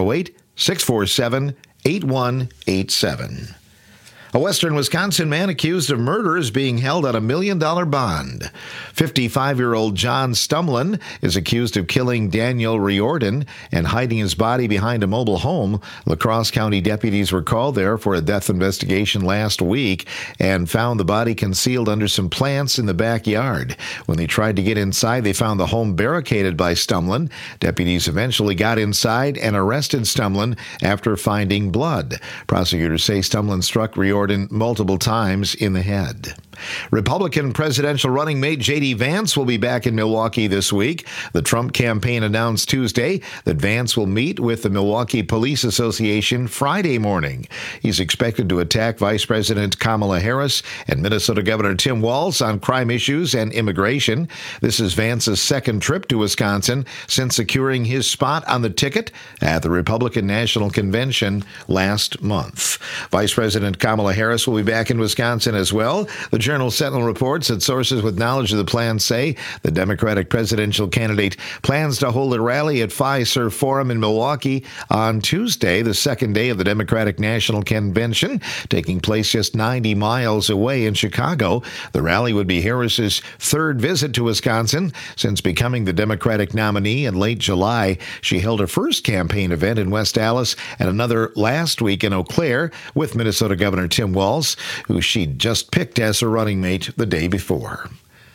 608-647-8187. A western Wisconsin man accused of murder is being held on $1 million bond. 55-year-old John Stumlin is accused of killing Daniel Riordan and hiding his body behind a mobile home. La Crosse County deputies were called there for a death investigation last week and found the body concealed under some plants in the backyard. When they tried to get inside, they found the home barricaded by Stumlin. Deputies eventually got inside and arrested Stumlin after finding blood. Prosecutors say Stumlin struck Riordan multiple times in the head. Republican presidential running mate J.D. Vance will be back in Milwaukee this week. The Trump campaign announced Tuesday that Vance will meet with the Milwaukee Police Association Friday morning. He's expected to attack Vice President Kamala Harris and Minnesota Governor Tim Walz on crime issues and immigration. This is Vance's second trip to Wisconsin since securing his spot on the ticket at the Republican National Convention last month. Vice President Kamala Harris will be back in Wisconsin as well. The Journal-Sentinel reports that sources with knowledge of the plan say the Democratic presidential candidate plans to hold a rally at Fiserv Forum in Milwaukee on Tuesday, the second day of the Democratic National Convention, taking place just 90 miles away in Chicago. The rally would be Harris's third visit to Wisconsin since becoming the Democratic nominee in late July. She held her first campaign event in West Allis and another last week in Eau Claire with Minnesota Governor Tim Walz, who she just picked as her running mate the day before.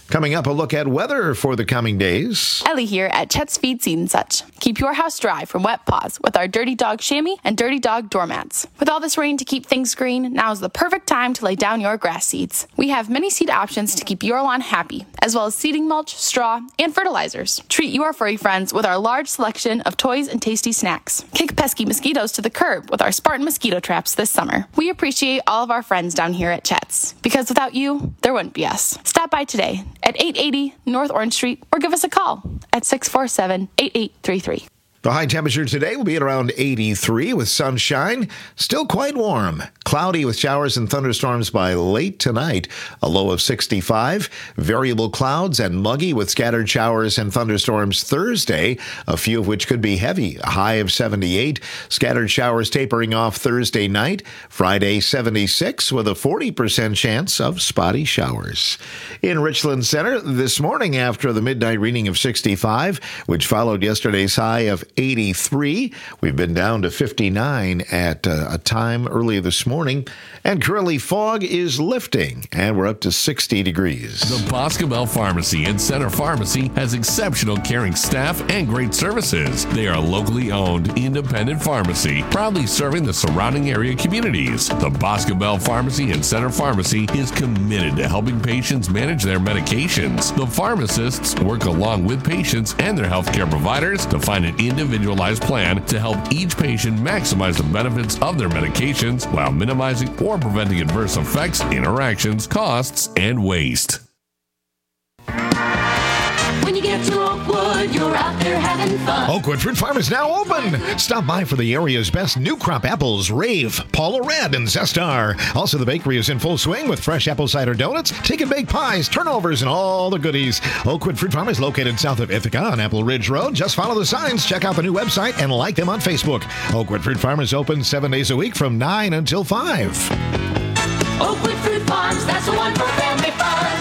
Coming up, a look at weather for the coming days. Ellie here at Chet's Feed Seed and Such. Keep your house dry from wet paws with our Dirty Dog chamois and Dirty Dog doormats. With all this rain to keep things green, now is the perfect time to lay down your grass seeds. We have many seed options to keep your lawn happy, as well as seeding mulch, straw, and fertilizers. Treat your furry friends with our large selection of toys and tasty snacks. Kick pesky mosquitoes to the curb with our Spartan mosquito traps this summer. We appreciate all of our friends down here at Chet's, because without you, there wouldn't be us. Stop by today at 880 North Orange Street or give us a call at 647-8833. The high temperature today will be at around 83 with sunshine. Still quite warm. Cloudy with showers and thunderstorms by late tonight. A low of 65. Variable clouds and muggy with scattered showers and thunderstorms Thursday, a few of which could be heavy. A high of 78. Scattered showers tapering off Thursday night. Friday 76 with a 40% chance of spotty showers. In Richland Center this morning after the midnight reading of 65, which followed yesterday's high of 83. We've been down to 59 at a time early this morning. And currently fog is lifting, and we're up to 60 degrees. The Boscobel Pharmacy and Center Pharmacy has exceptional caring staff and great services. They are a locally owned, independent pharmacy, proudly serving the surrounding area communities. The Boscobel Pharmacy and Center Pharmacy is committed to helping patients manage their medications. The pharmacists work along with patients and their healthcare providers to find an individualized plan to help each patient maximize the benefits of their medications while minimizing or preventing adverse effects, interactions, costs, and waste. When you get to Oakwood, you're out there having fun. Oakwood Fruit Farm is now open. Stop by for the area's best new crop apples, Rave, Paula Red, and Zestar. Also, the bakery is in full swing with fresh apple cider donuts, take and bake pies, turnovers, and all the goodies. Oakwood Fruit Farm is located south of Ithaca on Apple Ridge Road. Just follow the signs, check out the new website, and like them on Facebook. Oakwood Fruit Farm is open 7 days a week from 9 until 5. Oakwood Fruit Farms, that's the one for family fun.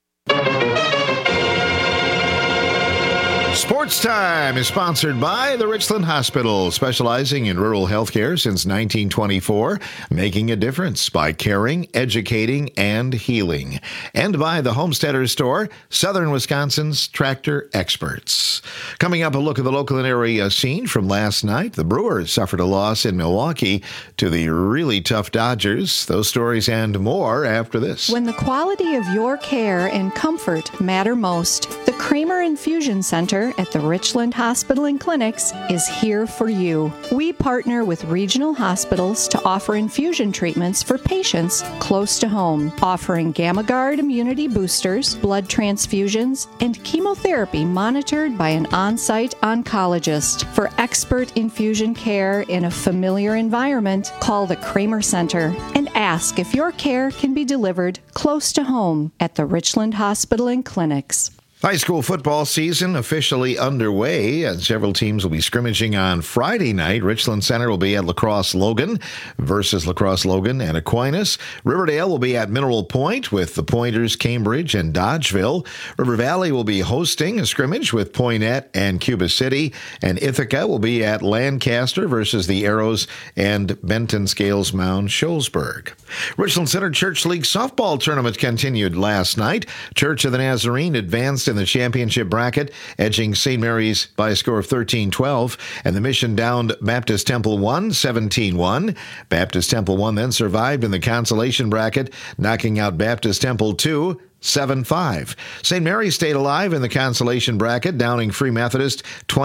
Sports Time is sponsored by the Richland Hospital, specializing in rural health care since 1924, making a difference by caring, educating, and healing. And by the Homesteader Store, Southern Wisconsin's tractor experts. Coming up, a look at the local and area scene from last night. The Brewers suffered a loss in Milwaukee to the really tough Dodgers. Those stories and more after this. When the quality of your care and comfort matter most, the Kramer Infusion Center at the Richland Hospital and Clinics is here for you. We partner with regional hospitals to offer infusion treatments for patients close to home, offering GammaGuard immunity boosters, blood transfusions, and chemotherapy monitored by an on-site oncologist. For expert infusion care in a familiar environment, call the Kramer Center and ask if your care can be delivered close to home at the Richland Hospital and Clinics. High school football season officially underway, and several teams will be scrimmaging on Friday night. Richland Center will be at La Crosse Logan versus La Crosse Logan and Aquinas. Riverdale will be at Mineral Point with the Pointers, Cambridge, and Dodgeville. River Valley will be hosting a scrimmage with Poinnette and Cuba City, and Ithaca will be at Lancaster versus the Arrows and Benton Scales Mound Sholesburg. Richland Center Church League softball tournament continued last night. Church of the Nazarene advanced in the championship bracket, edging St. Mary's by a score of 13-12, and the Mission downed Baptist Temple 1, 17-1. Baptist Temple 1 then survived in the consolation bracket, knocking out Baptist Temple 2, 7-5. St. Mary's stayed alive in the consolation bracket, downing Free Methodist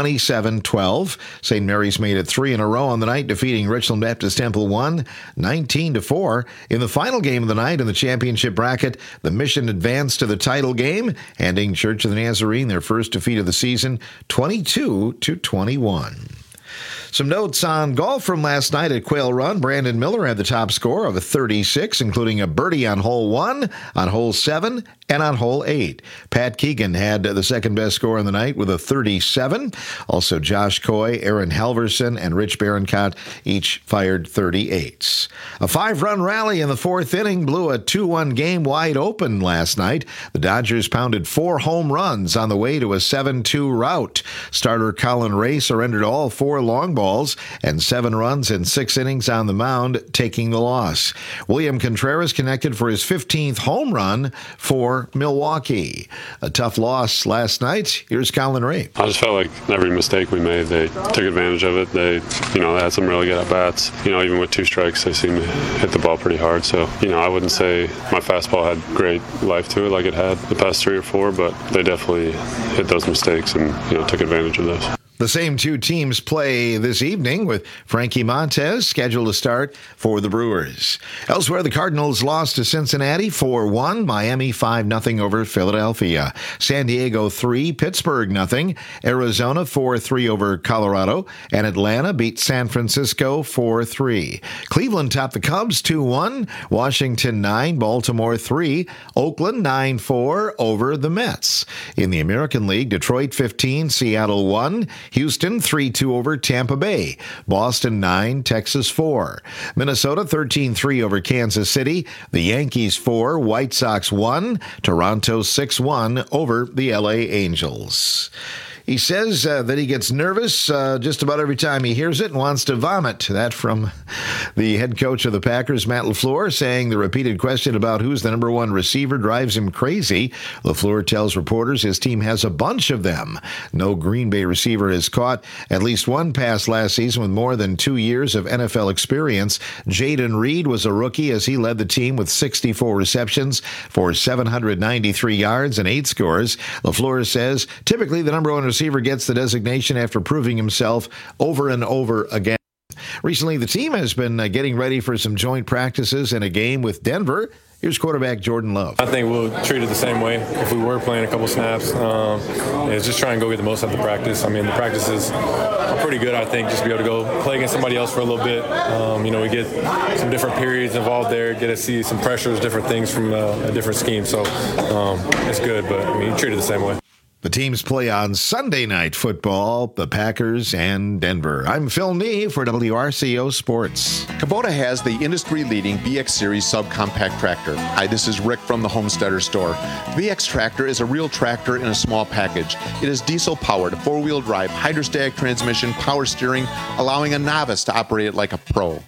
27-12. St. Mary's made it 3 in a row on the night, defeating Richland Baptist Temple 1, 19-4. In the final game of the night in the championship bracket, the Mission advanced to the title game, handing Church of the Nazarene their first defeat of the season, 22-21. Some notes on golf from last night at Quail Run. Brandon Miller had the top score of a 36, including a birdie on hole 1, on hole 7, and on hole 8. Pat Keegan had the second best score in the night with a 37. Also, Josh Coy, Aaron Halverson, and Rich Barancott each fired 38s. A 5-run rally in the fourth inning blew a 2-1 game wide open last night. The Dodgers pounded 4 home runs on the way to a 7-2 rout. Starter Colin Ray surrendered all 4 long balls calls and 7 runs in 6 innings on the mound, taking the loss. William Contreras connected for his 15th home run for Milwaukee. A tough loss last night. Here's Colin Ray. I just felt like every mistake we made, they took advantage of it. They had some really good at-bats. Even with 2 strikes, they seemed to hit the ball pretty hard. So, I wouldn't say my fastball had great life to it like it had the past 3 or 4, but they definitely hit those mistakes and, took advantage of those. The same 2 teams play this evening, with Frankie Montez scheduled to start for the Brewers. Elsewhere, the Cardinals lost to Cincinnati 4-1, Miami 5-0 over Philadelphia, San Diego 3, Pittsburgh 0, Arizona 4-3 over Colorado, and Atlanta beat San Francisco 4-3. Cleveland topped the Cubs 2-1, Washington 9, Baltimore 3, Oakland 9-4 over the Mets. In the American League, Detroit 15, Seattle 1, Houston 3-2 over Tampa Bay. Boston 9, Texas 4. Minnesota 13-3 over Kansas City. The Yankees 4, White Sox 1. Toronto 6-1 over the LA Angels. He says that he gets nervous just about every time he hears it and wants to vomit. That from the head coach of the Packers, Matt LaFleur, saying the repeated question about who's the number 1 receiver drives him crazy. LaFleur tells reporters his team has a bunch of them. No Green Bay receiver has caught at least 1 pass last season with more than 2 years of NFL experience. Jaden Reed was a rookie as he led the team with 64 receptions for 793 yards and 8 scores. LaFleur says typically the number 1 receiver gets the designation after proving himself over and over again. Recently, the team has been getting ready for some joint practices and a game with Denver. Here's quarterback Jordan Love. I think we'll treat it the same way if we were playing a couple snaps. It's just try and go get the most out of the practice. The practices are pretty good, I think, just to be able to go play against somebody else for a little bit. We get some different periods involved there, get to see some pressures, different things from a different scheme. So it's good, but you treat it the same way. The teams play on Sunday Night Football, the Packers and Denver. I'm Phil Nee for WRCO Sports. Kubota has the industry-leading BX Series subcompact tractor. Hi, this is Rick from the Homesteader Store. The BX tractor is a real tractor in a small package. It is diesel-powered, 4-wheel drive, hydrostatic transmission, power steering, allowing a novice to operate it like a pro.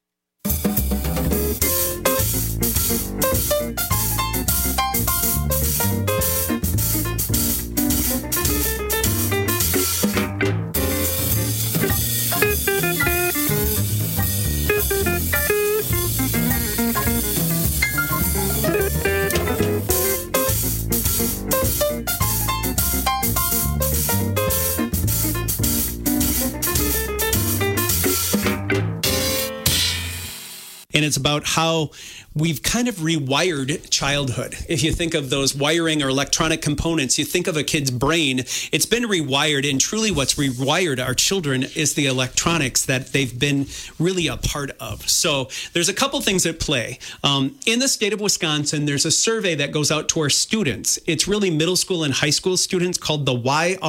And it's about how we've kind of rewired childhood. If you think of those wiring or electronic components, you think of a kid's brain, it's been rewired. And truly what's rewired our children is the electronics that they've been really a part of. So there's a couple things at play. In the state of Wisconsin, there's a survey that goes out to our students. It's really middle school and high school students, called the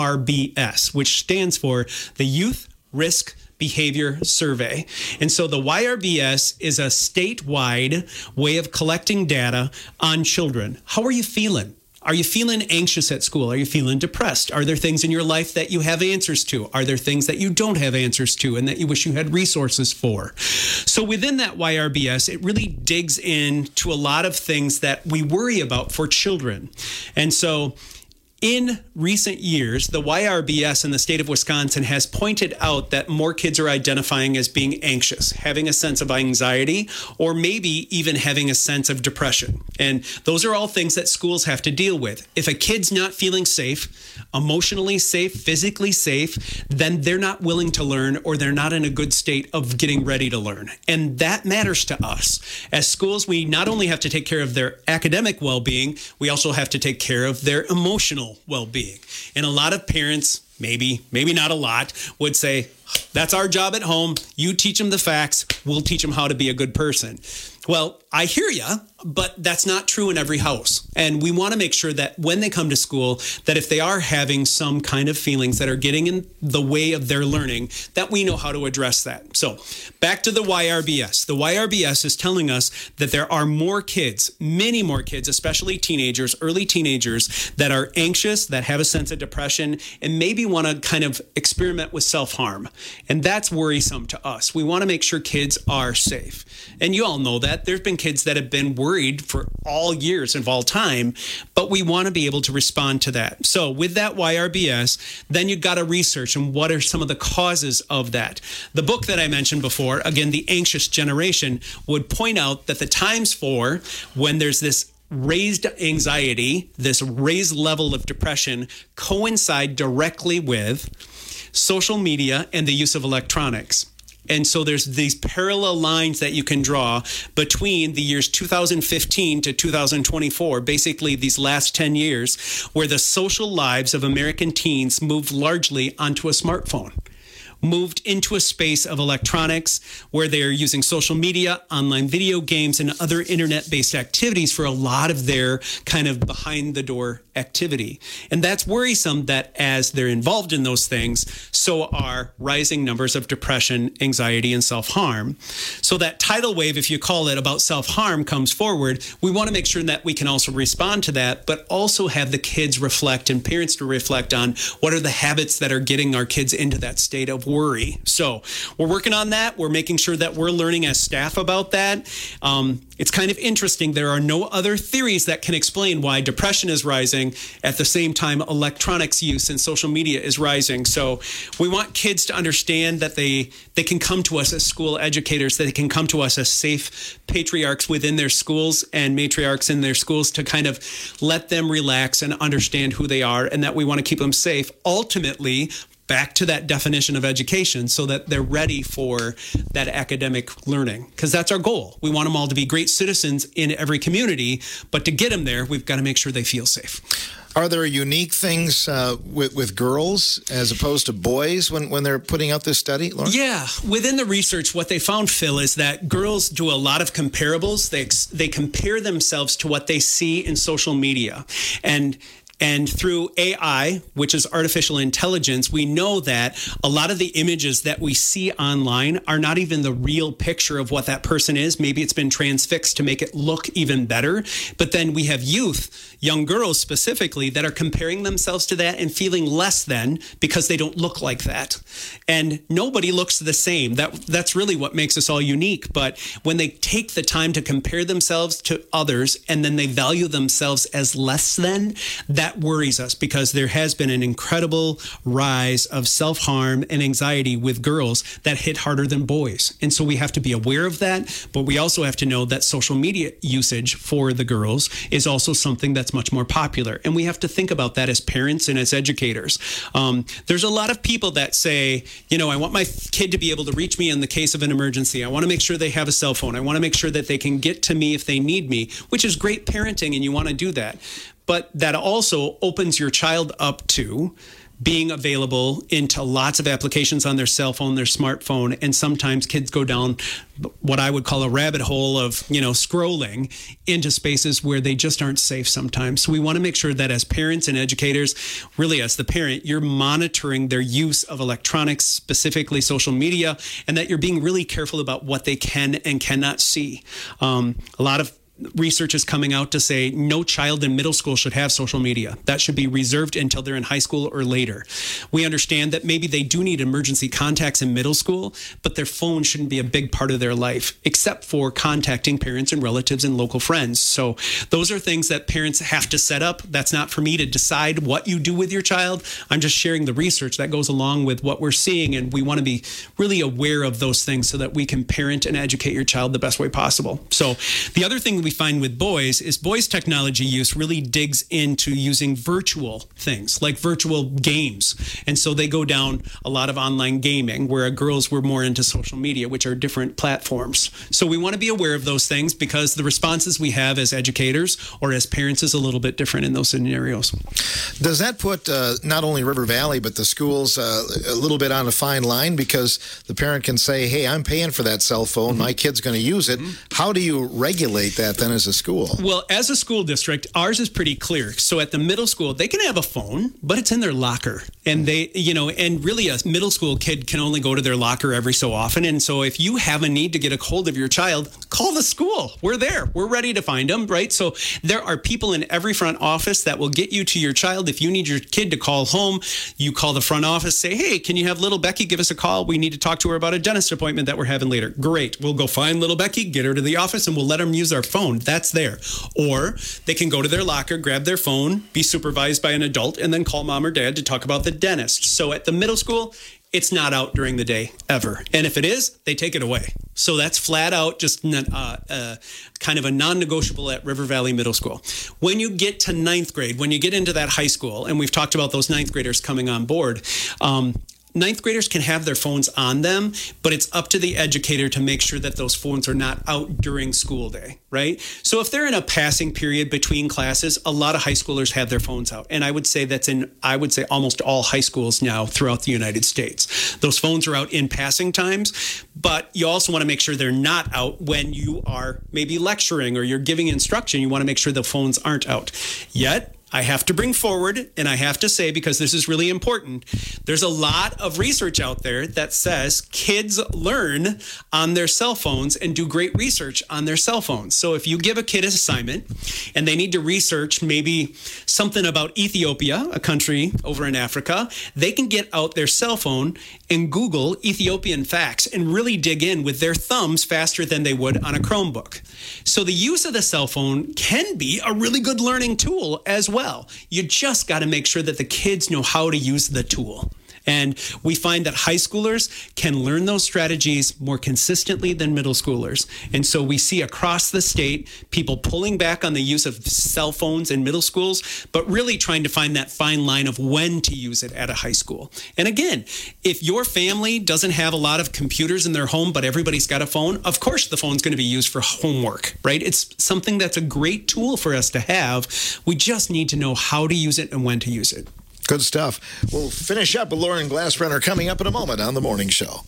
YRBS, which stands for the Youth Risk Behavior Survey. And so the YRBS is a statewide way of collecting data on children. How are you feeling? Are you feeling anxious at school? Are you feeling depressed? Are there things in your life that you have answers to? Are there things that you don't have answers to and that you wish you had resources for? So within that YRBS, it really digs into a lot of things that we worry about for children. And so in recent years, the YRBS in the state of Wisconsin has pointed out that more kids are identifying as being anxious, having a sense of anxiety, or maybe even having a sense of depression. And those are all things that schools have to deal with. If a kid's not feeling safe, emotionally safe, physically safe, then they're not willing to learn, or they're not in a good state of getting ready to learn. And that matters to us. As schools, we not only have to take care of their academic well-being, we also have to take care of their emotional well-being. And a lot of parents, maybe not a lot, would say, that's our job at home. You teach them the facts. We'll teach them how to be a good person. Well, I hear you, but that's not true in every house. And we want to make sure that when they come to school, that if they are having some kind of feelings that are getting in the way of their learning, that we know how to address that. So back to the YRBS. The YRBS is telling us that there are more kids, many more kids, especially teenagers, early teenagers, that are anxious, that have a sense of depression, and maybe want to kind of experiment with self-harm. And that's worrisome to us. We want to make sure kids are safe. And you all know that. There's been kids that have been worried for all years of all time, but we want to be able to respond to that. So with that YRBS, then you've got to research and what are some of the causes of that. The book that I mentioned before, again, The Anxious Generation, would point out that the times for when there's this raised anxiety, this raised level of depression, coincide directly with social media and the use of electronics. And so there's these parallel lines that you can draw between the years 2015 to 2024, basically these last 10 years, where the social lives of American teens moved largely onto a smartphone, moved into a space of electronics where they're using social media, online video games, and other internet-based activities for a lot of their kind of behind-the-door activity. And that's worrisome that as they're involved in those things, so are rising numbers of depression, anxiety, and self-harm. So that tidal wave, if you call it, about self-harm comes forward. We want to make sure that we can also respond to that, but also have the kids reflect and parents to reflect on what are the habits that are getting our kids into that state of worry. So we're working on that. We're making sure that we're learning as staff about that. It's kind of interesting. There are no other theories that can explain why depression is rising. At the same time, electronics use and social media is rising. So we want kids to understand that they can come to us as school educators, that they can come to us as safe patriarchs within their schools and matriarchs in their schools to kind of let them relax and understand who they are, and that we want to keep them safe. Ultimately, back to that definition of education so that they're ready for that academic learning, because that's our goal. We want them all to be great citizens in every community, but to get them there, we've got to make sure they feel safe. Are there unique things with girls as opposed to boys when they're putting out this study, Lauren? Yeah. Within the research, what they found, Phil, is that girls do a lot of comparables. They compare themselves to what they see in social media. And through AI, which is artificial intelligence, we know that a lot of the images that we see online are not even the real picture of what that person is. Maybe it's been transfixed to make it look even better. But then we have youth, young girls specifically, that are comparing themselves to that and feeling less than because they don't look like that. And nobody looks the same. That's really what makes us all unique. But when they take the time to compare themselves to others and then they value themselves as less than, that worries us, because there has been an incredible rise of self-harm and anxiety with girls that hit harder than boys. And so we have to be aware of that, but we also have to know that social media usage for the girls is also something that's much more popular. And we have to think about that as parents and as educators. There's a lot of people that say, I want my kid to be able to reach me in the case of an emergency. I want to make sure they have a cell phone. I want to make sure that they can get to me if they need me, which is great parenting, and you want to do that. But that also opens your child up to being available into lots of applications on their cell phone, their smartphone, and sometimes kids go down what I would call a rabbit hole of, scrolling into spaces where they just aren't safe sometimes. So we want to make sure that as parents and educators, really as the parent, you're monitoring their use of electronics, specifically social media, and that you're being really careful about what they can and cannot see. A lot of research is coming out to say no child in middle school should have social media. That should be reserved until they're in high school or later. We understand that maybe they do need emergency contacts in middle school, but their phone shouldn't be a big part of their life, except for contacting parents and relatives and local friends. So those are things that parents have to set up. That's not for me to decide what you do with your child. I'm just sharing the research that goes along with what we're seeing, and we want to be really aware of those things so that we can parent and educate your child the best way possible. So the other thing we we find with boys is boys' technology use really digs into using virtual things like virtual games. And so they go down a lot of online gaming, where girls were more into social media, which are different platforms. So we want to be aware of those things because the responses we have as educators or as parents is a little bit different in those scenarios. Does that put not only River Valley, but the schools a little bit on a fine line? Because the parent can say, hey, I'm paying for that cell phone. My kid's going to use it. How do you regulate that then as a school? Well, as a school district, ours is pretty clear. So at the middle school, they can have a phone, but it's in their locker. And they, and really a middle school kid can only go to their locker every so often. And so if you have a need to get a hold of your child, call the school. We're there. We're ready to find them, right? So there are people in every front office that will get you to your child. If you need your kid to call home, you call the front office, say, hey, can you have little Becky give us a call? We need to talk to her about a dentist appointment that we're having later. Great. We'll go find little Becky, get her to the office, and we'll let them use our phone. That's there. Or they can go to their locker, grab their phone, be supervised by an adult, and then call mom or dad to talk about the dentist. So at the middle school, it's not out during the day ever. And if it is, they take it away. So that's flat out just kind of a non-negotiable at River Valley Middle School. When you get to ninth grade, when you get into that high school, and we've talked about those ninth graders coming on board, ninth graders can have their phones on them, but it's up to the educator to make sure that those phones are not out during school day, right? So if they're in a passing period between classes, a lot of high schoolers have their phones out. And I would say that's in almost all high schools now throughout the United States. Those phones are out in passing times, but you also want to make sure they're not out when you are maybe lecturing or you're giving instruction. You want to make sure the phones aren't out. Yet, I have to bring forward, and I have to say, because this is really important, there's a lot of research out there that says kids learn on their cell phones and do great research on their cell phones. So if you give a kid an assignment and they need to research maybe something about Ethiopia, a country over in Africa, they can get out their cell phone and Google Ethiopian facts and really dig in with their thumbs faster than they would on a Chromebook. So the use of the cell phone can be a really good learning tool as well. You just got to make sure that the kids know how to use the tool. And we find that high schoolers can learn those strategies more consistently than middle schoolers. And so we see across the state people pulling back on the use of cell phones in middle schools, but really trying to find that fine line of when to use it at a high school. And again, if your family doesn't have a lot of computers in their home, but everybody's got a phone, of course the phone's going to be used for homework, right? It's something that's a great tool for us to have. We just need to know how to use it and when to use it. Good stuff. We'll finish up with Lauren Glassbrenner coming up in a moment on The Morning Show.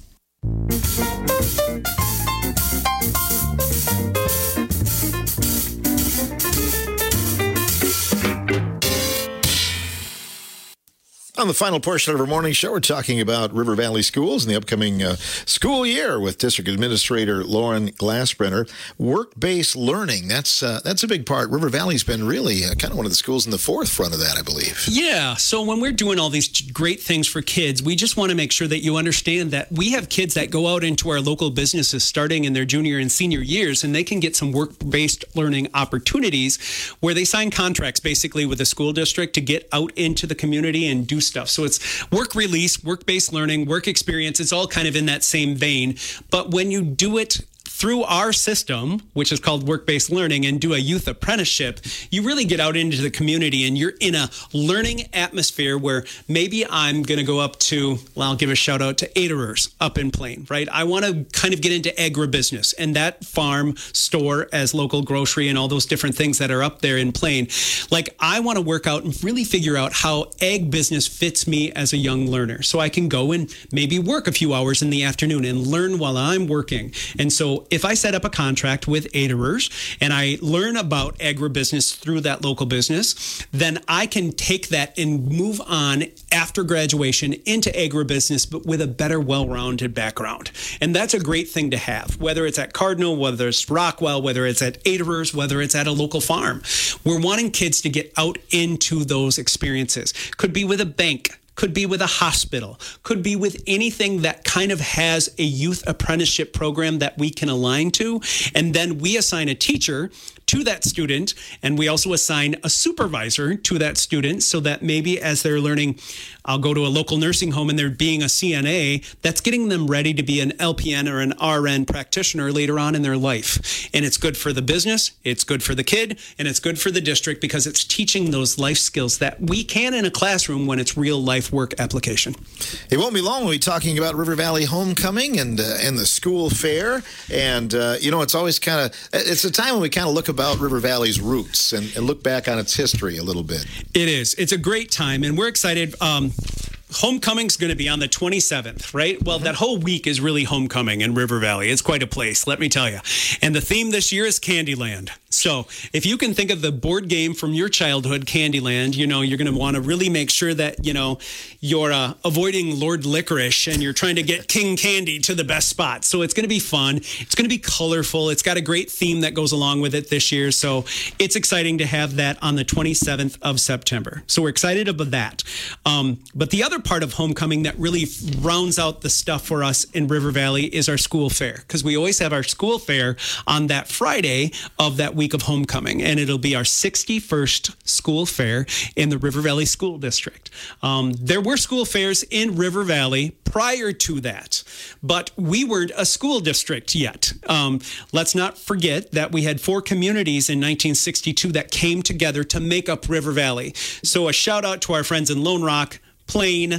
On the final portion of our morning show, we're talking about River Valley Schools and the upcoming school year with District Administrator Lauren Glassbrenner. Work-based learning, that's a big part. River Valley's been really kind of one of the schools in the forefront of that, I believe. Yeah, so when we're doing all these great things for kids, we just want to make sure that you understand that we have kids that go out into our local businesses starting in their junior and senior years, and they can get some work-based learning opportunities where they sign contracts basically with the school district to get out into the community and do stuff. So it's work release, work-based learning, work experience. It's all kind of in that same vein. But when you do it through our system, which is called work-based learning, and do a youth apprenticeship, you really get out into the community and you're in a learning atmosphere where maybe I'm going to go up to, well, I'll give a shout out to Aderers up in Plain, right? I want to kind of get into agribusiness and that farm store as local grocery and all those different things that are up there in Plain. Like, I want to work out and really figure out how ag business fits me as a young learner. So I can go and maybe work a few hours in the afternoon and learn while I'm working. And so if I set up a contract with Aderers and I learn about agribusiness through that local business, then I can take that and move on after graduation into agribusiness, but with a better, well-rounded background. And that's a great thing to have, whether it's at Cardinal, whether it's Rockwell, whether it's at Aderers, whether it's at a local farm. We're wanting kids to get out into those experiences. Could be with a bank, could be with a hospital, could be with anything that kind of has a youth apprenticeship program that we can align to. And then we assign a teacher to that student. And we also assign a supervisor to that student so that maybe as they're learning, I'll go to a local nursing home and they're being a CNA, that's getting them ready to be an LPN or an RN practitioner later on in their life. And it's good for the business, it's good for the kid, and it's good for the district because it's teaching those life skills that we can in a classroom when it's real life work application. It won't be long when we'll be talking about River Valley Homecoming and the school fair. And, it's always it's a time when we kind of look about River Valley's roots and look back on its history a little bit. It is. It's a great time, and we're excited. Homecoming's going to be on the 27th, right? Well, that whole week is really homecoming in River Valley. It's quite a place, let me tell you. And the theme this year is Candyland. So if you can think of the board game from your childhood, Candyland, you're going to want to really make sure that, you're avoiding Lord Licorice and you're trying to get King Candy to the best spot. So it's going to be fun. It's going to be colorful. It's got a great theme that goes along with it this year. So it's exciting to have that on the 27th of September. So we're excited about that. But the other part of homecoming that really rounds out the stuff for us in River Valley is our school fair, because we always have our school fair on that Friday of that week of homecoming, and it'll be our 61st school fair in the River Valley School District. There were school fairs in River Valley prior to that, but we weren't a school district yet. Let's not forget that we had 4 communities in 1962 that came together to make up River Valley. So a shout out to our friends in Lone Rock, Plain,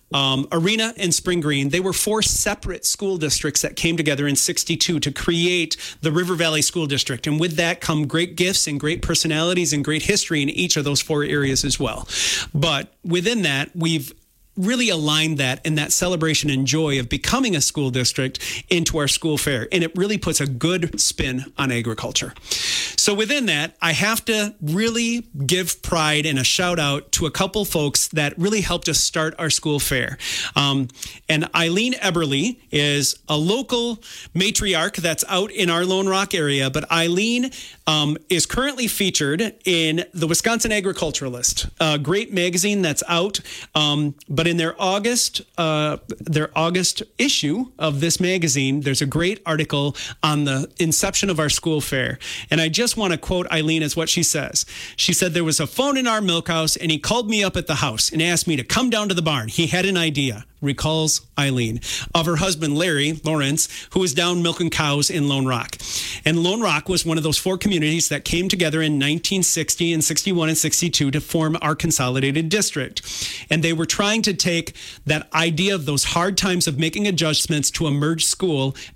Arena, and Spring Green. They were 4 separate school districts that came together in 62 to create the River Valley School District. And with that come great gifts and great personalities and great history in each of those 4 areas as well. But within that, we've really aligned that and that celebration and joy of becoming a school district into our school fair. And it really puts a good spin on agriculture. So within that, I have to really give pride and a shout out to a couple folks that really helped us start our school fair. And Eileen Eberly is a local matriarch that's out in our Lone Rock area, but Eileen is currently featured in the Wisconsin Agriculturalist, a great magazine that's out. But in their August issue of this magazine, there's a great article on the inception of our school fair. And I just want to quote Eileen as what she says. She said, "There was a phone in our milk house and he called me up at the house and asked me to come down to the barn. He had an idea," recalls Eileen, of her husband, Larry Lawrence, who was down milking cows in Lone Rock. And Lone Rock was one of those 4 communities that came together in 1960 and 61 and 62 to form our consolidated district. And they were trying to take that idea of those hard times of making adjustments to a merged school